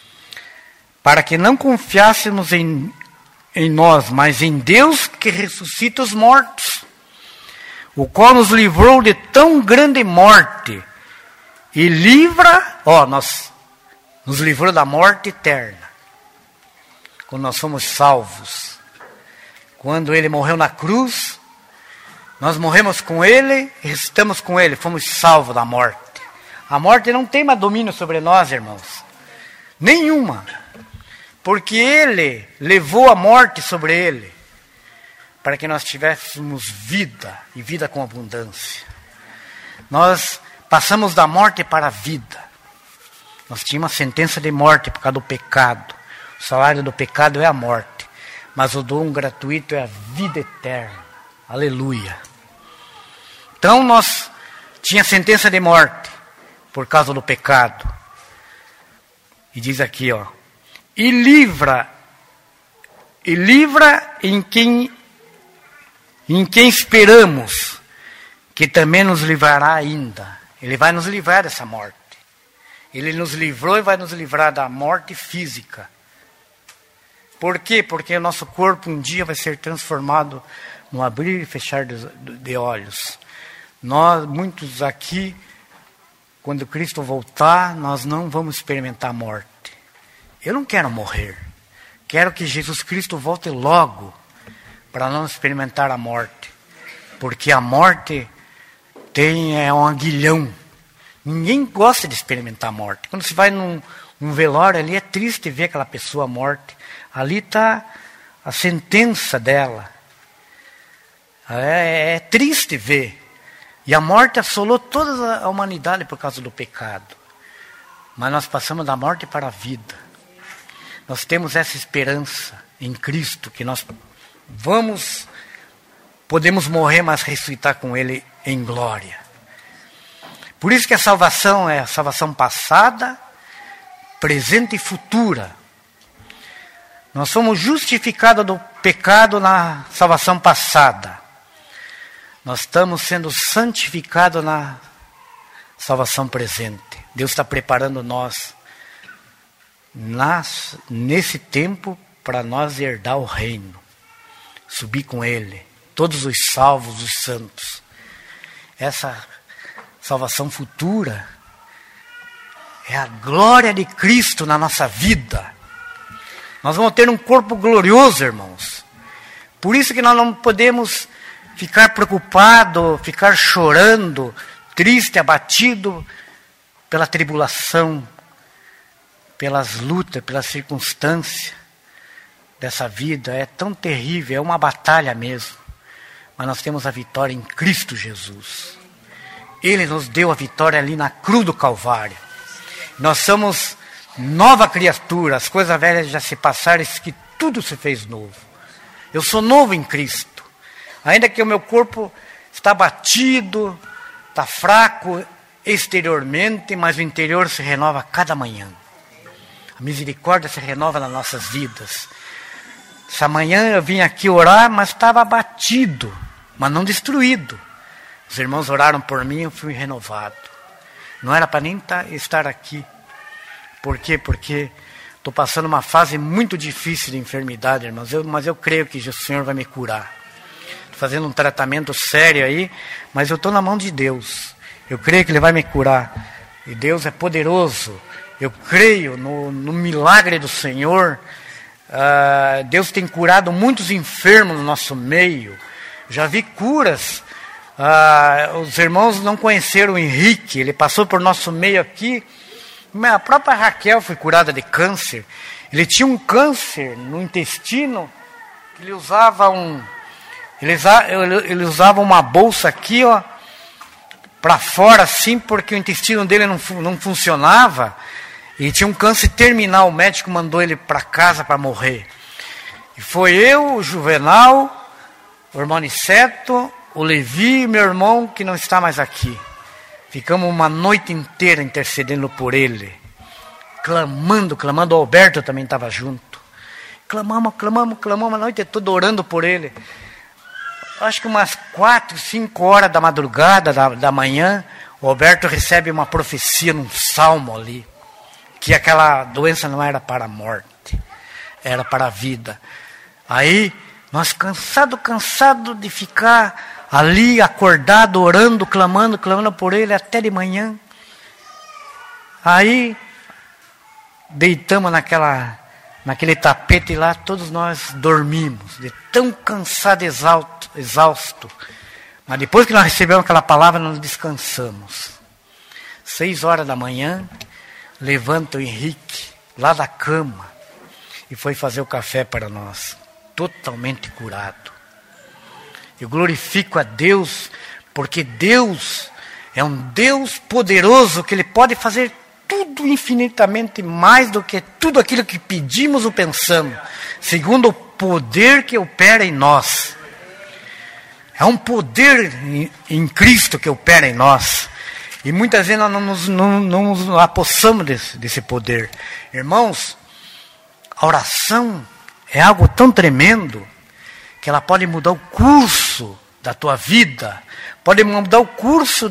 Para que não confiássemos em, em nós, mas em Deus que ressuscita os mortos, o qual nos livrou de tão grande morte, e livra, ó, nós, nos livrou da morte eterna, quando nós fomos salvos. Quando Ele morreu na cruz, nós morremos com Ele, estamos com Ele, fomos salvos da morte. A morte não tem mais domínio sobre nós, irmãos. Nenhuma. Porque Ele levou a morte sobre Ele, para que nós tivéssemos vida, e vida com abundância. Nós passamos da morte para a vida. Nós tínhamos uma sentença de morte por causa do pecado. O salário do pecado é a morte, mas o dom gratuito é a vida eterna. Aleluia. Então nós tínhamos sentença de morte por causa do pecado. E diz aqui, ó, e livra, e livra em quem, em quem esperamos, que também nos livrará ainda. Ele vai nos livrar dessa morte. Ele nos livrou e vai nos livrar da morte física. Por quê? Porque o nosso corpo um dia vai ser transformado no abrir e fechar de, de olhos. Nós, muitos aqui, quando Cristo voltar, nós não vamos experimentar a morte. Eu não quero morrer. Quero que Jesus Cristo volte logo para não experimentar a morte. Porque a morte tem, é um aguilhão. Ninguém gosta de experimentar a morte. Quando você vai num, num velório ali, é triste ver aquela pessoa morta. Ali está a sentença dela. É, é triste ver. E a morte assolou toda a humanidade por causa do pecado. Mas nós passamos da morte para a vida. Nós temos essa esperança em Cristo, que nós vamos, podemos morrer, mas ressuscitar com Ele em glória. Por isso que a salvação é a salvação passada, presente e futura. Nós somos justificados do pecado na salvação passada. Nós estamos sendo santificados na salvação presente. Deus está preparando nós nas, nesse tempo para nós herdar o reino. Subir com Ele. Todos os salvos, os santos. Essa salvação futura é a glória de Cristo na nossa vida. Nós vamos ter um corpo glorioso, irmãos. Por isso que nós não podemos ficar preocupado, ficar chorando, triste, abatido pela tribulação, pelas lutas, pelas circunstâncias dessa vida. É tão terrível, é uma batalha mesmo. Mas nós temos a vitória em Cristo Jesus. Ele nos deu a vitória ali na cruz do Calvário. Nós somos nova criatura, as coisas velhas já se passaram, que tudo se fez novo. Eu sou novo em Cristo. Ainda que o meu corpo está batido, está fraco exteriormente, mas o interior se renova a cada manhã. A misericórdia se renova nas nossas vidas. Essa manhã eu vim aqui orar, mas estava abatido, mas não destruído. Os irmãos oraram por mim e eu fui renovado. Não era para nem tá, estar aqui. Por quê? Porque estou passando uma fase muito difícil de enfermidade, irmãos. Eu, mas eu creio que o Senhor vai me curar. Estou fazendo um tratamento sério aí, mas eu estou na mão de Deus. Eu creio que Ele vai me curar. E Deus é poderoso. Eu creio no, no milagre do Senhor. Uh, Deus tem curado muitos enfermos no nosso meio. Já vi curas. Uh, os irmãos não conheceram o Henrique. Ele passou por nosso meio aqui. A própria Raquel foi curada de câncer. Ele tinha um câncer no intestino. Ele usava um, ele usava, ele usava uma bolsa aqui, ó, para fora, assim, porque o intestino dele não, não funcionava. E tinha um câncer terminal. O médico mandou ele para casa para morrer. E foi eu, o Juvenal, o irmão Niceto, o Levi e meu irmão, que não está mais aqui. Ficamos uma noite inteira intercedendo por ele. Clamando, clamando. O Alberto também estava junto. Clamamos, clamamos, clamamos a noite toda orando por ele. Acho que umas quatro, cinco horas da madrugada, da, da manhã, o Alberto recebe uma profecia num salmo ali. Que aquela doença não era para a morte, era para a vida. Aí, nós cansado, cansado de ficar ali, acordado, orando, clamando, clamando por ele até de manhã. Aí, deitamos naquela, naquele tapete lá, todos nós dormimos, de tão cansado, exausto, exausto. Mas depois que nós recebemos aquela palavra, nós descansamos. Seis horas da manhã, levanta o Henrique, lá da cama, e foi fazer o café para nós, totalmente curado. Eu glorifico a Deus, porque Deus é um Deus poderoso, que Ele pode fazer tudo infinitamente mais do que tudo aquilo que pedimos ou pensamos, segundo o poder que opera em nós. É um poder em, em Cristo que opera em nós. E muitas vezes nós não nos, não, não nos apossamos desse, desse poder. Irmãos, a oração é algo tão tremendo que ela pode mudar o curso da tua vida, pode mudar o curso,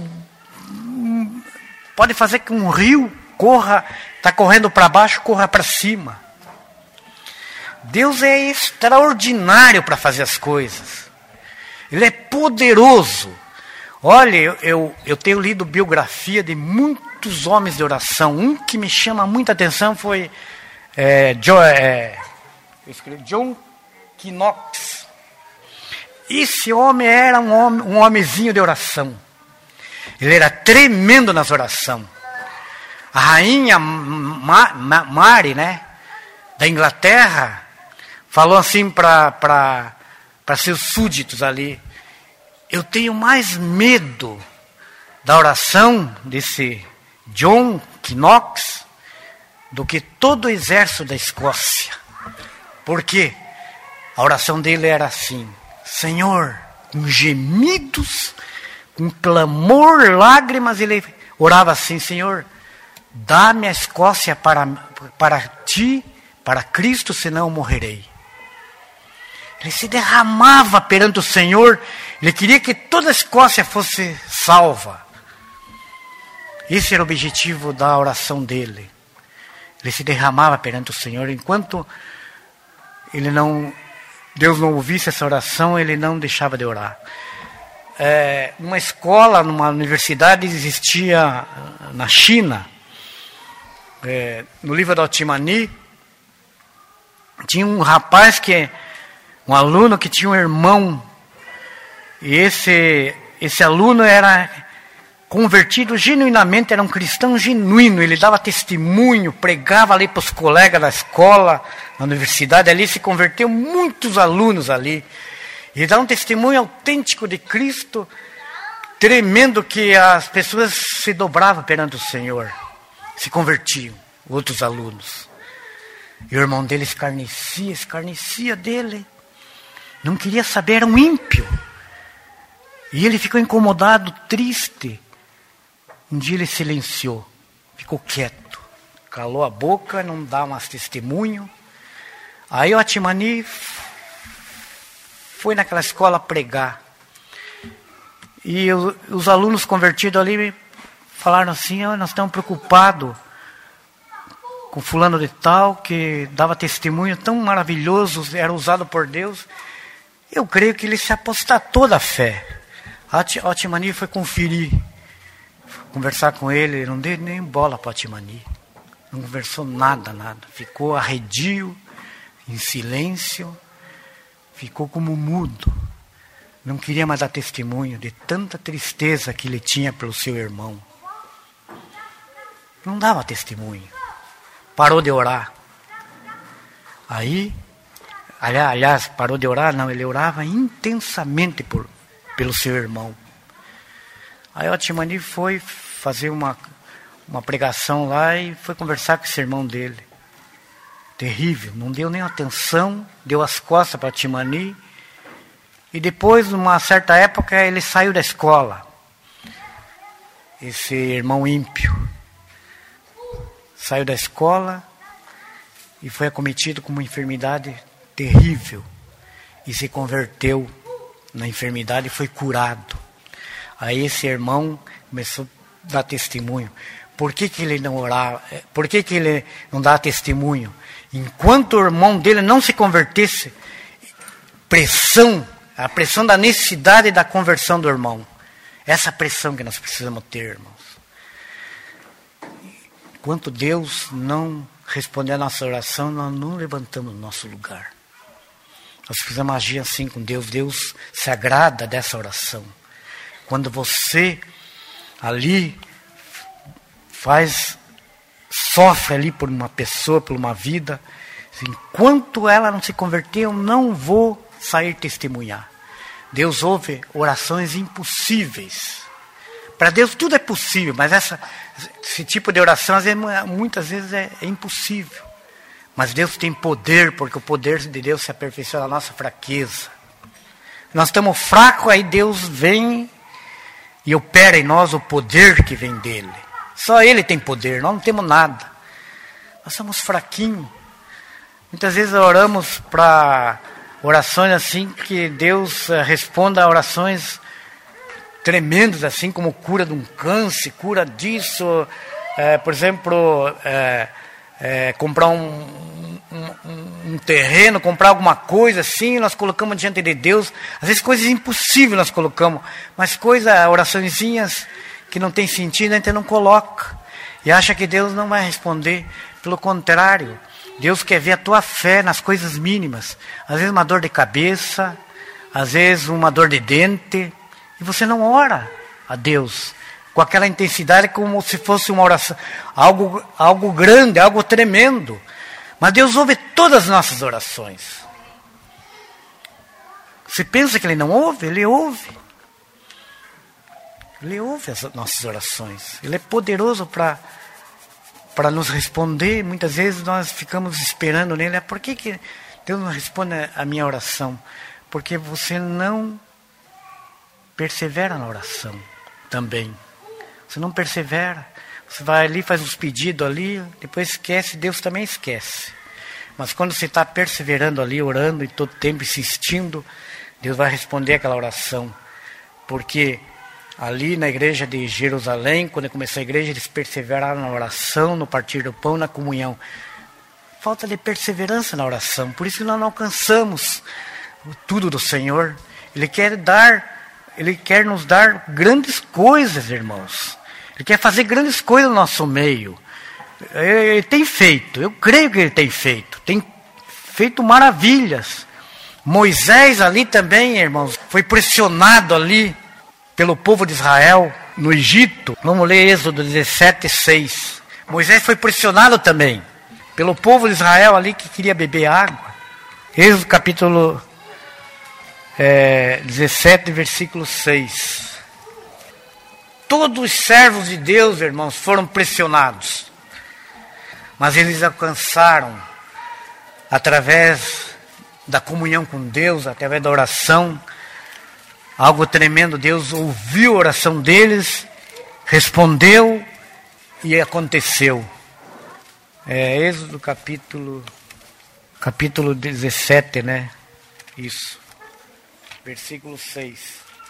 pode fazer que um rio corra, está correndo para baixo, corra para cima. Deus é extraordinário para fazer as coisas. Ele é poderoso. Olha, eu, eu, eu tenho lido biografia de muitos homens de oração. Um que me chama muita atenção foi é, John, é, eu escrevi, John Knox. Esse homem era um, homem, um homenzinho de oração. Ele era tremendo nas orações. A rainha Ma, Ma, Mary, né, da Inglaterra, falou assim para seus súditos ali: eu tenho mais medo da oração desse John Knox do que todo o exército da Escócia. Por quê? A oração dele era assim: Senhor, com gemidos, com clamor, lágrimas, ele orava assim: Senhor, dá-me a Escócia para, para ti, para Cristo, senão eu morrerei. Ele se derramava perante o Senhor. Ele queria que toda a Escócia fosse salva. Esse era o objetivo da oração dele. Ele se derramava perante o Senhor. Enquanto ele não, Deus não ouvisse essa oração, ele não deixava de orar. É, numa escola, numa universidade, existia na China, é, no livro da Otimani, tinha um rapaz que... um aluno que tinha um irmão E esse, esse aluno era convertido genuinamente, era um cristão genuíno. Ele dava testemunho, pregava ali para os colegas da escola, na universidade. Ali se converteu muitos alunos ali. E dá um testemunho autêntico de Cristo, tremendo, que as pessoas se dobravam perante o Senhor, se convertiam, outros alunos. E o irmão dele escarnecia, escarnecia dele. Não queria saber, era um ímpio. E ele ficou incomodado, triste. Um dia ele silenciou, ficou quieto, calou a boca, não dá mais testemunho. Aí o Atimani foi naquela escola pregar. E os, os alunos convertidos ali falaram assim: oh, nós estamos preocupados com fulano de tal, que dava testemunho tão maravilhoso, era usado por Deus. Eu creio que ele se apostatou da fé. O Atimani foi conferir, conversar com ele, não deu nem bola para o Atimani. Não conversou nada, nada. Ficou arredio, em silêncio, ficou como mudo. Não queria mais dar testemunho de tanta tristeza que ele tinha pelo seu irmão. Não dava testemunho. Parou de orar. Aí, aliás, parou de orar? Não, ele orava intensamente por, pelo seu irmão. Aí o Atimani foi fazer uma, uma pregação lá e foi conversar com esse irmão dele. Terrível, não deu nem atenção, deu as costas para o Atimani. E depois, numa certa época, ele saiu da escola. Esse irmão ímpio. Saiu da escola e foi acometido com uma enfermidade terrível. E se converteu na enfermidade e foi curado. Aí esse irmão começou a dar testemunho. Por que que ele não orava? Por que que ele não dava testemunho? Enquanto o irmão dele não se convertesse, pressão, a pressão da necessidade da conversão do irmão. Essa pressão que nós precisamos ter, irmãos. Enquanto Deus não responder a nossa oração, nós não levantamos do nosso lugar. Nós precisamos agir assim com Deus. Deus se agrada dessa oração. Quando você ali faz, sofre ali por uma pessoa, por uma vida, enquanto ela não se converter, eu não vou sair testemunhar. Deus ouve orações impossíveis. Para Deus tudo é possível, mas essa, esse tipo de oração às vezes, muitas vezes é, é impossível. Mas Deus tem poder, porque o poder de Deus se aperfeiçoa na nossa fraqueza. Nós estamos fracos, aí Deus vem e opera em nós o poder que vem dele. Só Ele tem poder, nós não temos nada. Nós somos fraquinhos. Muitas vezes oramos para orações assim que Deus uh, responda a orações tremendas, assim como cura de um câncer, cura disso. Uh, por exemplo, uh, uh, comprar um, um, um terreno, comprar alguma coisa assim, nós colocamos diante de Deus. Às vezes coisas impossíveis nós colocamos, mas coisas, oraçõezinhas que não tem sentido, a gente não coloca. E acha que Deus não vai responder. Pelo contrário, Deus quer ver a tua fé nas coisas mínimas. Às vezes uma dor de cabeça, às vezes uma dor de dente, e você não ora a Deus com aquela intensidade como se fosse uma oração, algo, algo grande, algo tremendo. Mas Deus ouve todas as nossas orações. Você pensa que Ele não ouve? Ele ouve. Ele ouve as nossas orações. Ele é poderoso para para nos responder. Muitas vezes nós ficamos esperando nele. Por que que Deus não responde a minha oração? Porque você não persevera na oração também. Você não persevera. Você vai ali, faz os pedidos ali, depois esquece, Deus também esquece. Mas quando você está perseverando ali, orando e todo tempo insistindo, Deus vai responder aquela oração. Porque ali na igreja de Jerusalém, quando começou a igreja, eles perseveraram na oração, no partir do pão, na comunhão. Falta de perseverança na oração. Por isso nós não alcançamos tudo do Senhor. Ele quer dar, Ele quer nos dar grandes coisas, irmãos. Ele quer fazer grandes coisas no nosso meio. Ele tem feito, eu creio que Ele tem feito. Tem feito maravilhas. Moisés ali também, irmãos, foi pressionado ali pelo povo de Israel no Egito. Vamos ler Êxodo dezessete, seis. Moisés foi pressionado também pelo povo de Israel ali que queria beber água. Êxodo capítulo é, dezessete, versículo seis. Todos os servos de Deus, irmãos, foram pressionados. Mas eles alcançaram, através da comunhão com Deus, através da oração, algo tremendo. Deus ouviu a oração deles, respondeu e aconteceu. É, Êxodo capítulo, capítulo dezessete, né? Isso. Versículo seis.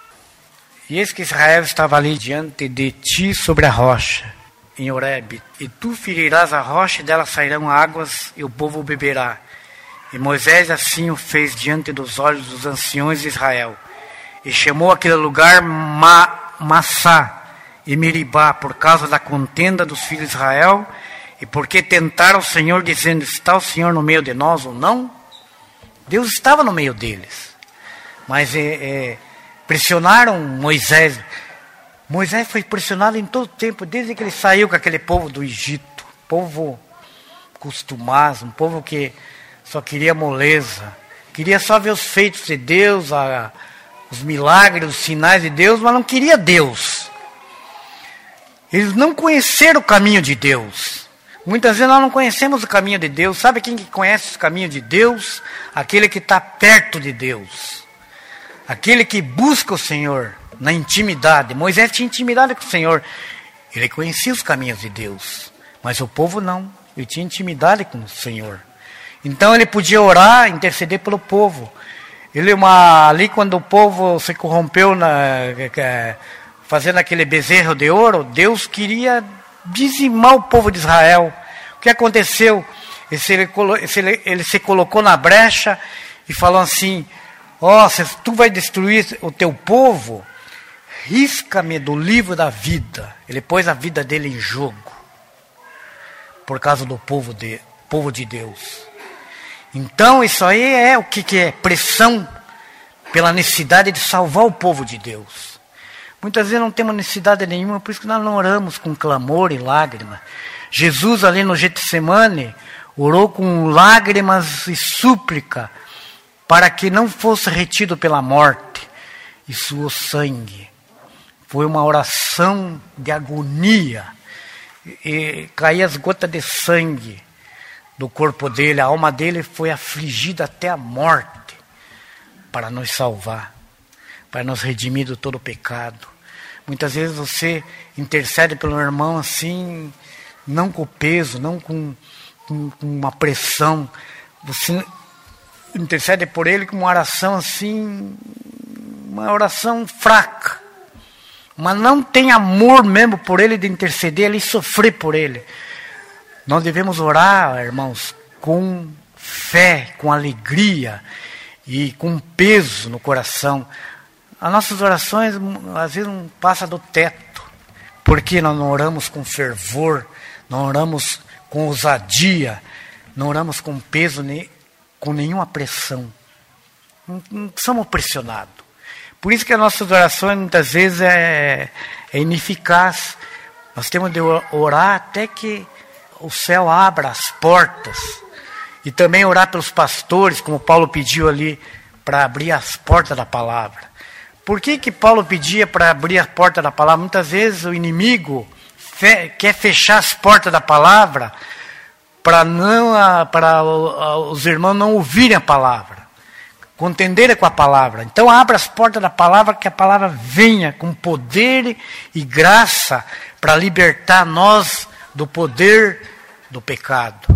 E eis que Israel estava ali diante de ti sobre a rocha, em Horebe, e tu ferirás a rocha, e dela sairão águas, e o povo beberá. E Moisés assim o fez diante dos olhos dos anciões de Israel, e chamou aquele lugar Ma, Massá e Meribá, por causa da contenda dos filhos de Israel, e porque tentaram o Senhor, dizendo: está o Senhor no meio de nós ou não? Deus estava no meio deles, mas é, é, pressionaram Moisés. Moisés foi pressionado em todo o tempo, desde que ele saiu com aquele povo do Egito, povo costumado, um povo que só queria moleza, queria só ver os feitos de Deus, a, os milagres, os sinais de Deus, mas não queria Deus. Eles não conheceram o caminho de Deus. Muitas vezes nós não conhecemos o caminho de Deus. Sabe quem que conhece o caminho de Deus? Aquele que está perto de Deus, aquele que busca o Senhor na intimidade. Moisés tinha intimidade com o Senhor, ele conhecia os caminhos de Deus, mas o povo não, ele tinha intimidade com o Senhor. Então ele podia orar, interceder pelo povo. Ele, uma, ali quando o povo se corrompeu, na, fazendo aquele bezerro de ouro, Deus queria dizimar o povo de Israel. O que aconteceu? Ele se, ele, ele se colocou na brecha e falou assim: ó, oh, se tu vai destruir o teu povo, risca-me do livro da vida. Ele pôs a vida dele em jogo, por causa do povo de, povo de Deus. Então isso aí é o que, que é? Pressão pela necessidade de salvar o povo de Deus. Muitas vezes não temos necessidade nenhuma, por isso que nós não oramos com clamor e lágrima. Jesus ali no Getsemane orou com lágrimas e súplica para que não fosse retido pela morte, e suou sangue. Foi uma oração de agonia, e caía as gotas de sangue do corpo dele, a alma dele foi afligida até a morte, para nos salvar, para nos redimir de todo o pecado. Muitas vezes você intercede pelo irmão assim, não com peso, não com, com, com uma pressão, você intercede por ele com uma oração assim, uma oração fraca, mas não tem amor mesmo por ele, de interceder ali e sofrer por ele. Nós devemos orar, irmãos, com fé, com alegria e com peso no coração. As nossas orações às vezes não passam do teto, porque nós não oramos com fervor, não oramos com ousadia, não oramos com peso, nem com nenhuma pressão. Não, não somos pressionados. Por isso que as nossas orações muitas vezes é, é ineficaz. Nós temos de orar até que o céu abra as portas, e também orar pelos pastores, como Paulo pediu ali, para abrir as portas da palavra. Por que que Paulo pedia para abrir a porta da palavra? Muitas vezes o inimigo fe- quer fechar as portas da palavra para não, para os irmãos não ouvirem a palavra, contenderem com a palavra. Então abra as portas da palavra, que a palavra venha com poder e graça para libertar nós do poder do pecado.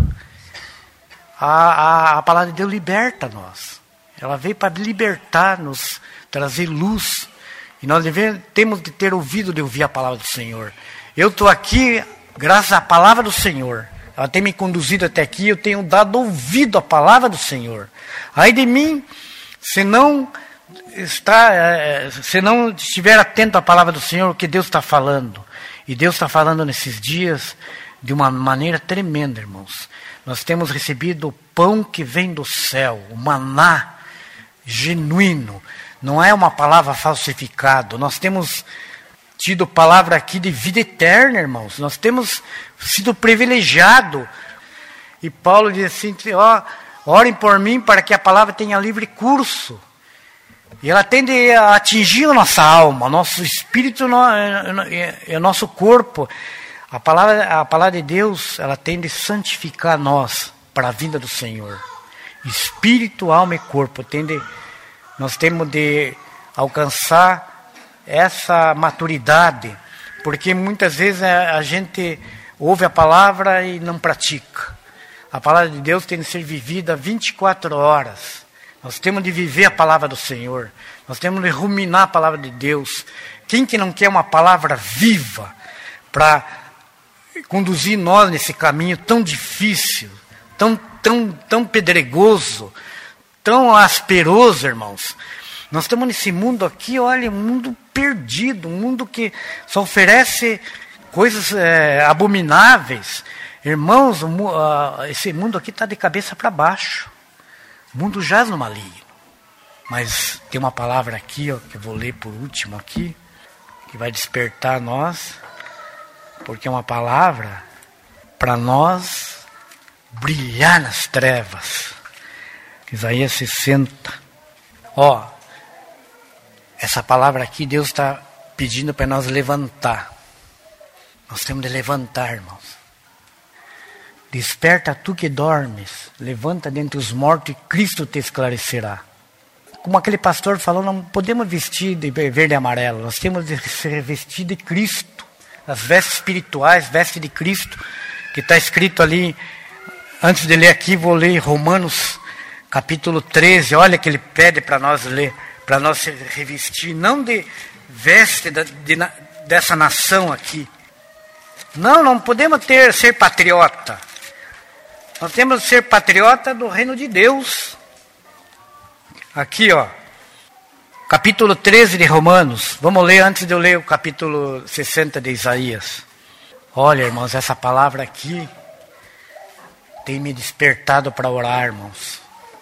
A, a, a palavra de Deus liberta nós. Ela veio para libertar-nos, trazer luz. E nós devemos, temos de ter ouvido de ouvir a palavra do Senhor. Eu estou aqui graças à palavra do Senhor. Ela tem me conduzido até aqui, eu tenho dado ouvido à palavra do Senhor. Ai de mim, se não, está, se não estiver atento à palavra do Senhor, o que Deus está falando. E Deus está falando nesses dias de uma maneira tremenda, irmãos. Nós temos recebido o pão que vem do céu, o maná. genuíno. Não é uma palavra falsificada. Nós temos tido palavra aqui de vida eterna, irmãos. Nós temos sido privilegiados. E Paulo diz assim, ó, orem por mim para que a palavra tenha livre curso. E ela tende a atingir a nossa alma, nosso espírito e o nosso corpo. A palavra, a palavra de Deus, ela tende a santificar nós para a vinda do Senhor. Espírito, alma e corpo. Tende, nós temos de alcançar essa maturidade, porque muitas vezes a gente ouve a palavra e não pratica. A palavra de Deus tem de ser vivida vinte e quatro horas. Nós temos de viver a palavra do Senhor. Nós temos de ruminar a palavra de Deus. Quem que não quer uma palavra viva para conduzir nós nesse caminho tão difícil, tão, tão, tão pedregoso, tão asperoso, irmãos? Nós estamos nesse mundo aqui, olha, um mundo perdido, um mundo que só oferece coisas é, abomináveis. Irmãos, esse mundo aqui está de cabeça para baixo. O mundo jaz no maligno. Mas tem uma palavra aqui, ó, que eu vou ler por último aqui, que vai despertar nós, porque é uma palavra para nós brilhar nas trevas. Isaías sessenta. Ó, essa palavra aqui, Deus está pedindo para nós levantar. Nós temos de levantar, irmãos. Desperta tu que dormes, levanta dentre os mortos e Cristo te esclarecerá. Como aquele pastor falou, não podemos vestir de verde e amarelo, nós temos de ser vestir de Cristo. As vestes espirituais, veste de Cristo, que está escrito ali, antes de ler aqui, vou ler Romanos capítulo treze, olha que ele pede para nós ler, para nós se revestir, não de veste de, de, dessa nação aqui. Não, não podemos ter, ser patriota. Nós temos que ser patriota do reino de Deus. Aqui, ó. Capítulo treze de Romanos. Vamos ler antes de eu ler o capítulo sessenta de Isaías. Olha, irmãos, essa palavra aqui tem me despertado para orar, irmãos.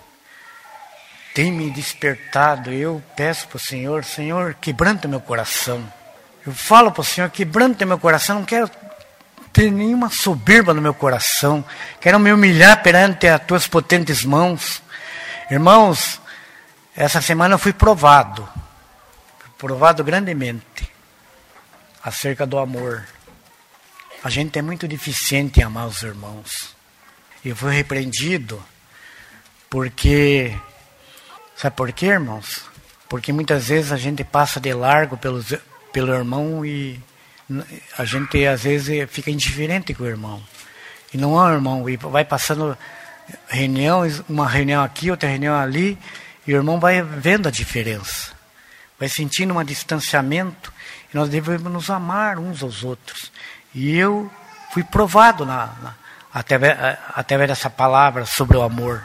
Tem me despertado. Eu peço para o Senhor, Senhor, quebranta meu coração. Eu falo para o Senhor, quebranta meu coração. Não quero ter nenhuma soberba no meu coração. Quero me humilhar perante as tuas potentes mãos. Irmãos, essa semana eu fui provado. Fui provado grandemente acerca do amor. A gente é muito deficiente em amar os irmãos. Eu fui repreendido porque... Sabe por quê, irmãos? Porque muitas vezes a gente passa de largo pelos, pelo irmão e... a gente às vezes fica indiferente com o irmão. E não é um irmão. E vai passando reuniões, uma reunião aqui, outra reunião ali, e o irmão vai vendo a diferença. Vai sentindo um distanciamento. E nós devemos nos amar uns aos outros. E eu fui provado na, na, através, através dessa palavra sobre o amor.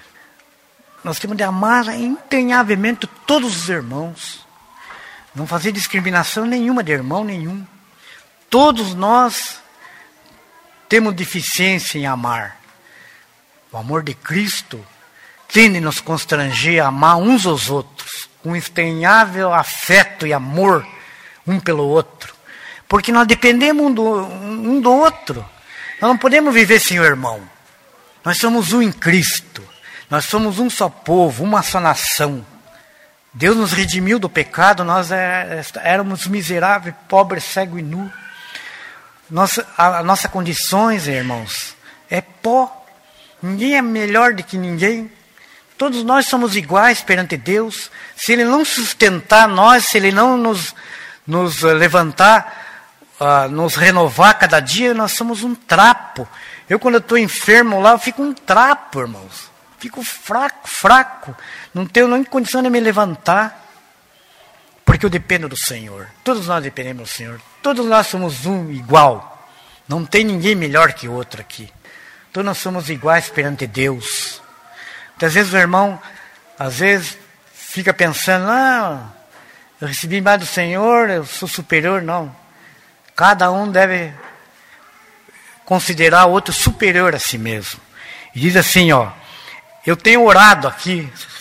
Nós temos de amar entranhavelmente todos os irmãos. Não fazer discriminação nenhuma de irmão nenhum. Todos nós temos deficiência em amar. O amor de Cristo tende a nos constranger a amar uns aos outros, com estranhável afeto e amor um pelo outro. Porque nós dependemos um do, um do outro. Nós não podemos viver sem o irmão. Nós somos um em Cristo. Nós somos um só povo, uma só nação. Deus nos redimiu do pecado, nós é, éramos miseráveis, pobres, cegos e nus. Nossa, a, a nossa condições, irmãos, é pó. Ninguém é melhor do que ninguém. Todos nós somos iguais perante Deus. Se Ele não sustentar nós, se Ele não nos, nos levantar, uh, nos renovar cada dia, nós somos um trapo. Eu, quando estou enfermo lá, eu fico um trapo, irmãos. Fico fraco, fraco. Não tenho nem condição de me levantar. Porque eu dependo do Senhor. Todos nós dependemos do Senhor. Todos nós somos um igual. Não tem ninguém melhor que outro aqui. Todos nós somos iguais perante Deus. Muitas vezes o irmão, às vezes, fica pensando, ah, eu recebi mais do Senhor, eu sou superior. Não. Cada um deve considerar o outro superior a si mesmo. E diz assim, ó, eu tenho orado aqui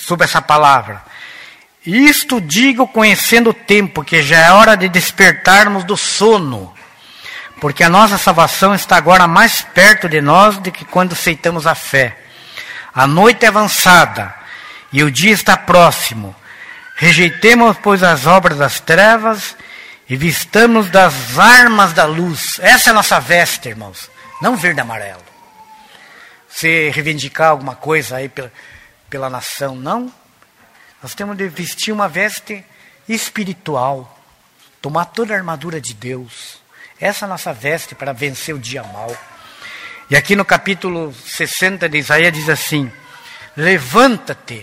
sobre essa palavra. Isto digo conhecendo o tempo, que já é hora de despertarmos do sono, porque a nossa salvação está agora mais perto de nós do que quando aceitamos a fé. A noite é avançada e o dia está próximo. Rejeitemos, pois, as obras das trevas e vistamos das armas da luz. Essa é a nossa veste, irmãos, não verde e amarelo. Você reivindicar alguma coisa aí pela, pela nação, não. Nós temos de vestir uma veste espiritual, tomar toda a armadura de Deus. Essa é a nossa veste para vencer o dia mau. E aqui no capítulo sessenta de Isaías diz assim: levanta-te.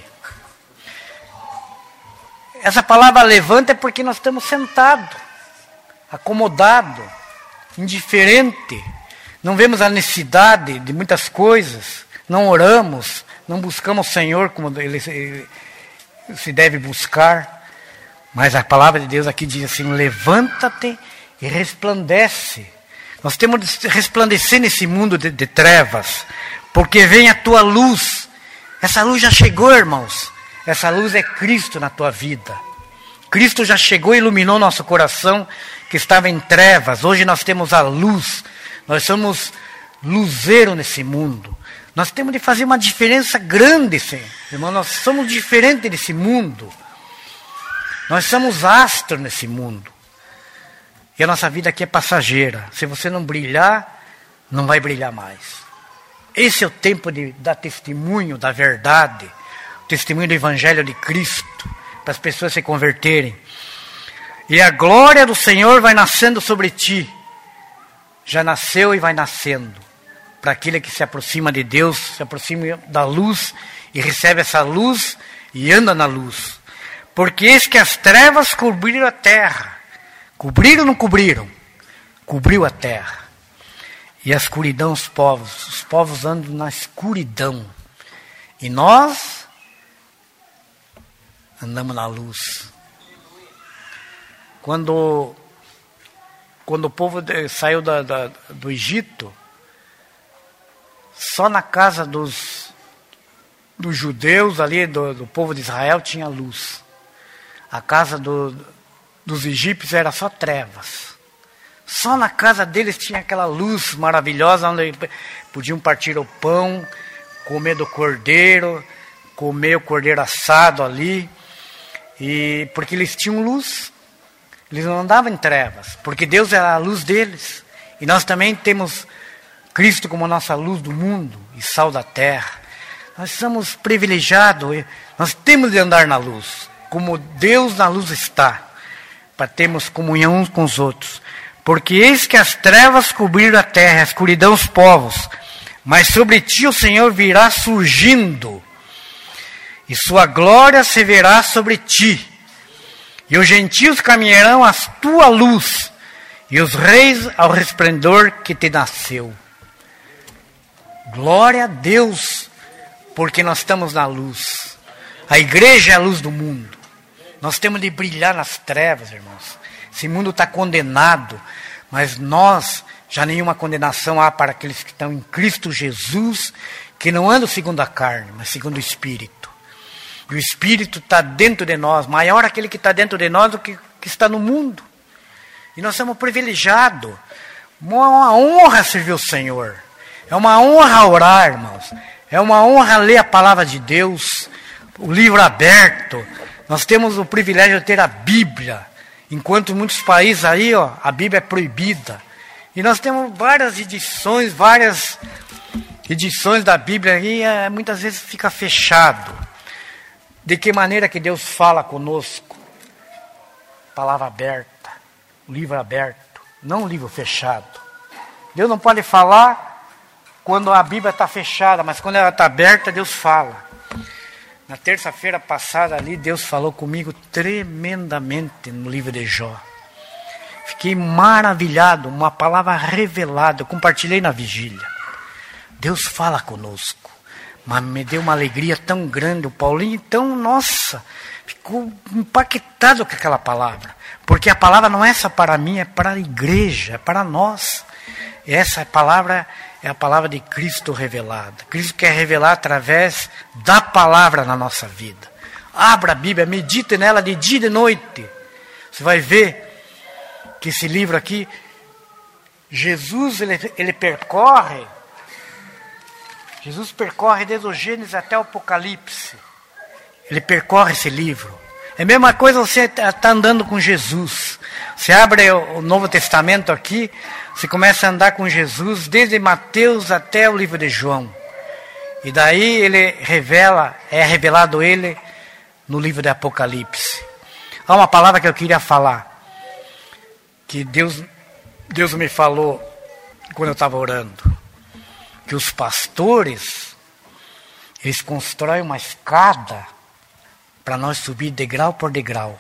Essa palavra levanta é porque nós estamos sentados, acomodados, indiferente. Não vemos a necessidade de muitas coisas. Não oramos, não buscamos o Senhor como ele, ele se deve buscar. Mas a palavra de Deus aqui diz assim: levanta-te e resplandece. Nós temos de resplandecer nesse mundo de, de trevas, porque vem a tua luz. Essa luz já chegou, irmãos. Essa luz é Cristo na tua vida. Cristo já chegou e iluminou nosso coração que estava em trevas. Hoje nós temos a luz. Nós somos luzeiro nesse mundo. Nós temos de fazer uma diferença grande, Senhor. Irmão, nós somos diferentes desse mundo. Nós somos astros nesse mundo. E a nossa vida aqui é passageira. Se você não brilhar, não vai brilhar mais. Esse é o tempo de dar testemunho da verdade. Testemunho do Evangelho de Cristo, para as pessoas se converterem. E a glória do Senhor vai nascendo sobre ti. Já nasceu e vai nascendo. Para aquele que se aproxima de Deus, se aproxima da luz e recebe essa luz e anda na luz. Porque eis que as trevas cobriram a terra. Cobriram ou não cobriram? Cobriu a terra. E a escuridão os povos. Os povos andam na escuridão. E nós andamos na luz. Quando, quando o povo saiu da, da, do Egito, só na casa dos, dos judeus ali, do, do povo de Israel, tinha luz. A casa do, dos egípcios era só trevas. Só na casa deles tinha aquela luz maravilhosa, onde podiam partir o pão, comer do cordeiro, comer o cordeiro assado ali. E porque eles tinham luz, eles não andavam em trevas, porque Deus era a luz deles. E nós também temos Cristo como nossa luz do mundo e sal da terra. Nós somos privilegiados, nós temos de andar na luz, como Deus na luz está, para termos comunhão uns com os outros. Porque eis que as trevas cobriram a terra, a escuridão os povos, mas sobre ti o Senhor virá surgindo, e sua glória se verá sobre ti. E os gentios caminharão à tua luz, e os reis ao resplendor que te nasceu. Glória a Deus, porque nós estamos na luz. A igreja é a luz do mundo. Nós temos de brilhar nas trevas, irmãos. Esse mundo está condenado, mas nós, já nenhuma condenação há para aqueles que estão em Cristo Jesus, que não andam segundo a carne, mas segundo o Espírito. E o Espírito está dentro de nós, maior aquele que está dentro de nós do que, que está no mundo. E nós somos privilegiados. Uma honra servir o Senhor. É uma honra orar, irmãos. É uma honra ler a palavra de Deus, o livro aberto. Nós temos o privilégio de ter a Bíblia. Enquanto em muitos países aí, ó, a Bíblia é proibida. E nós temos várias edições, várias edições da Bíblia e é, muitas vezes fica fechado. De que maneira que Deus fala conosco? Palavra aberta, livro aberto, não um livro fechado. Deus não pode falar quando a Bíblia está fechada, mas quando ela está aberta, Deus fala. Na terça-feira passada ali, Deus falou comigo tremendamente no livro de Jó. Fiquei maravilhado, uma palavra revelada, eu compartilhei na vigília. Deus fala conosco, mas me deu uma alegria tão grande. O Paulinho, então, nossa, ficou impactado com aquela palavra. Porque a palavra não é só para mim, é para a igreja, é para nós. Essa palavra é a palavra de Cristo revelada. Cristo quer revelar através da palavra na nossa vida. Abra a Bíblia, medite nela de dia e de noite. Você vai ver que esse livro aqui, Jesus, ele, ele percorre, Jesus percorre desde o Gênesis até o Apocalipse. Ele percorre esse livro. É a mesma coisa você está andando com Jesus. Você abre o Novo Testamento aqui, você começa a andar com Jesus desde Mateus até o livro de João. E daí ele revela, é revelado ele no livro de Apocalipse. Há uma palavra que eu queria falar, que Deus, Deus me falou quando eu estava orando, que os pastores, eles constroem uma escada para nós subir degrau por degrau.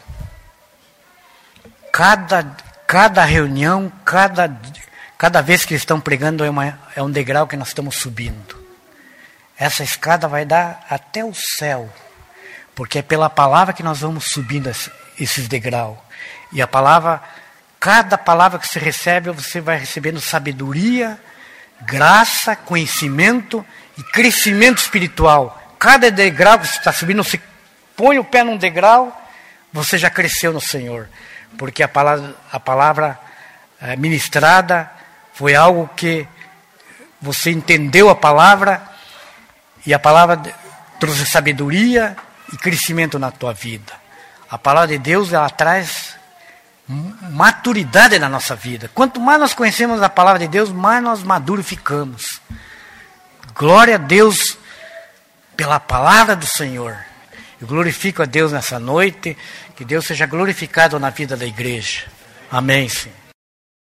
Cada, cada reunião, cada, cada vez que eles estão pregando é, uma, é um degrau que nós estamos subindo. Essa escada vai dar até o céu, porque é pela palavra que nós vamos subindo esses degraus. E a palavra, cada palavra que você recebe, você vai recebendo sabedoria, graça, conhecimento e crescimento espiritual. Cada degrau que você está subindo, você põe o pé num degrau, você já cresceu no Senhor. Porque a palavra, a palavra ministrada foi algo que você entendeu a palavra, e a palavra trouxe sabedoria e crescimento na tua vida. A palavra de Deus, ela traz maturidade na nossa vida. Quanto mais nós conhecemos a palavra de Deus, mais nós maduros ficamos. Glória a Deus pela palavra do Senhor. Eu glorifico a Deus nessa noite. Que Deus seja glorificado na vida da igreja. Amém, Senhor.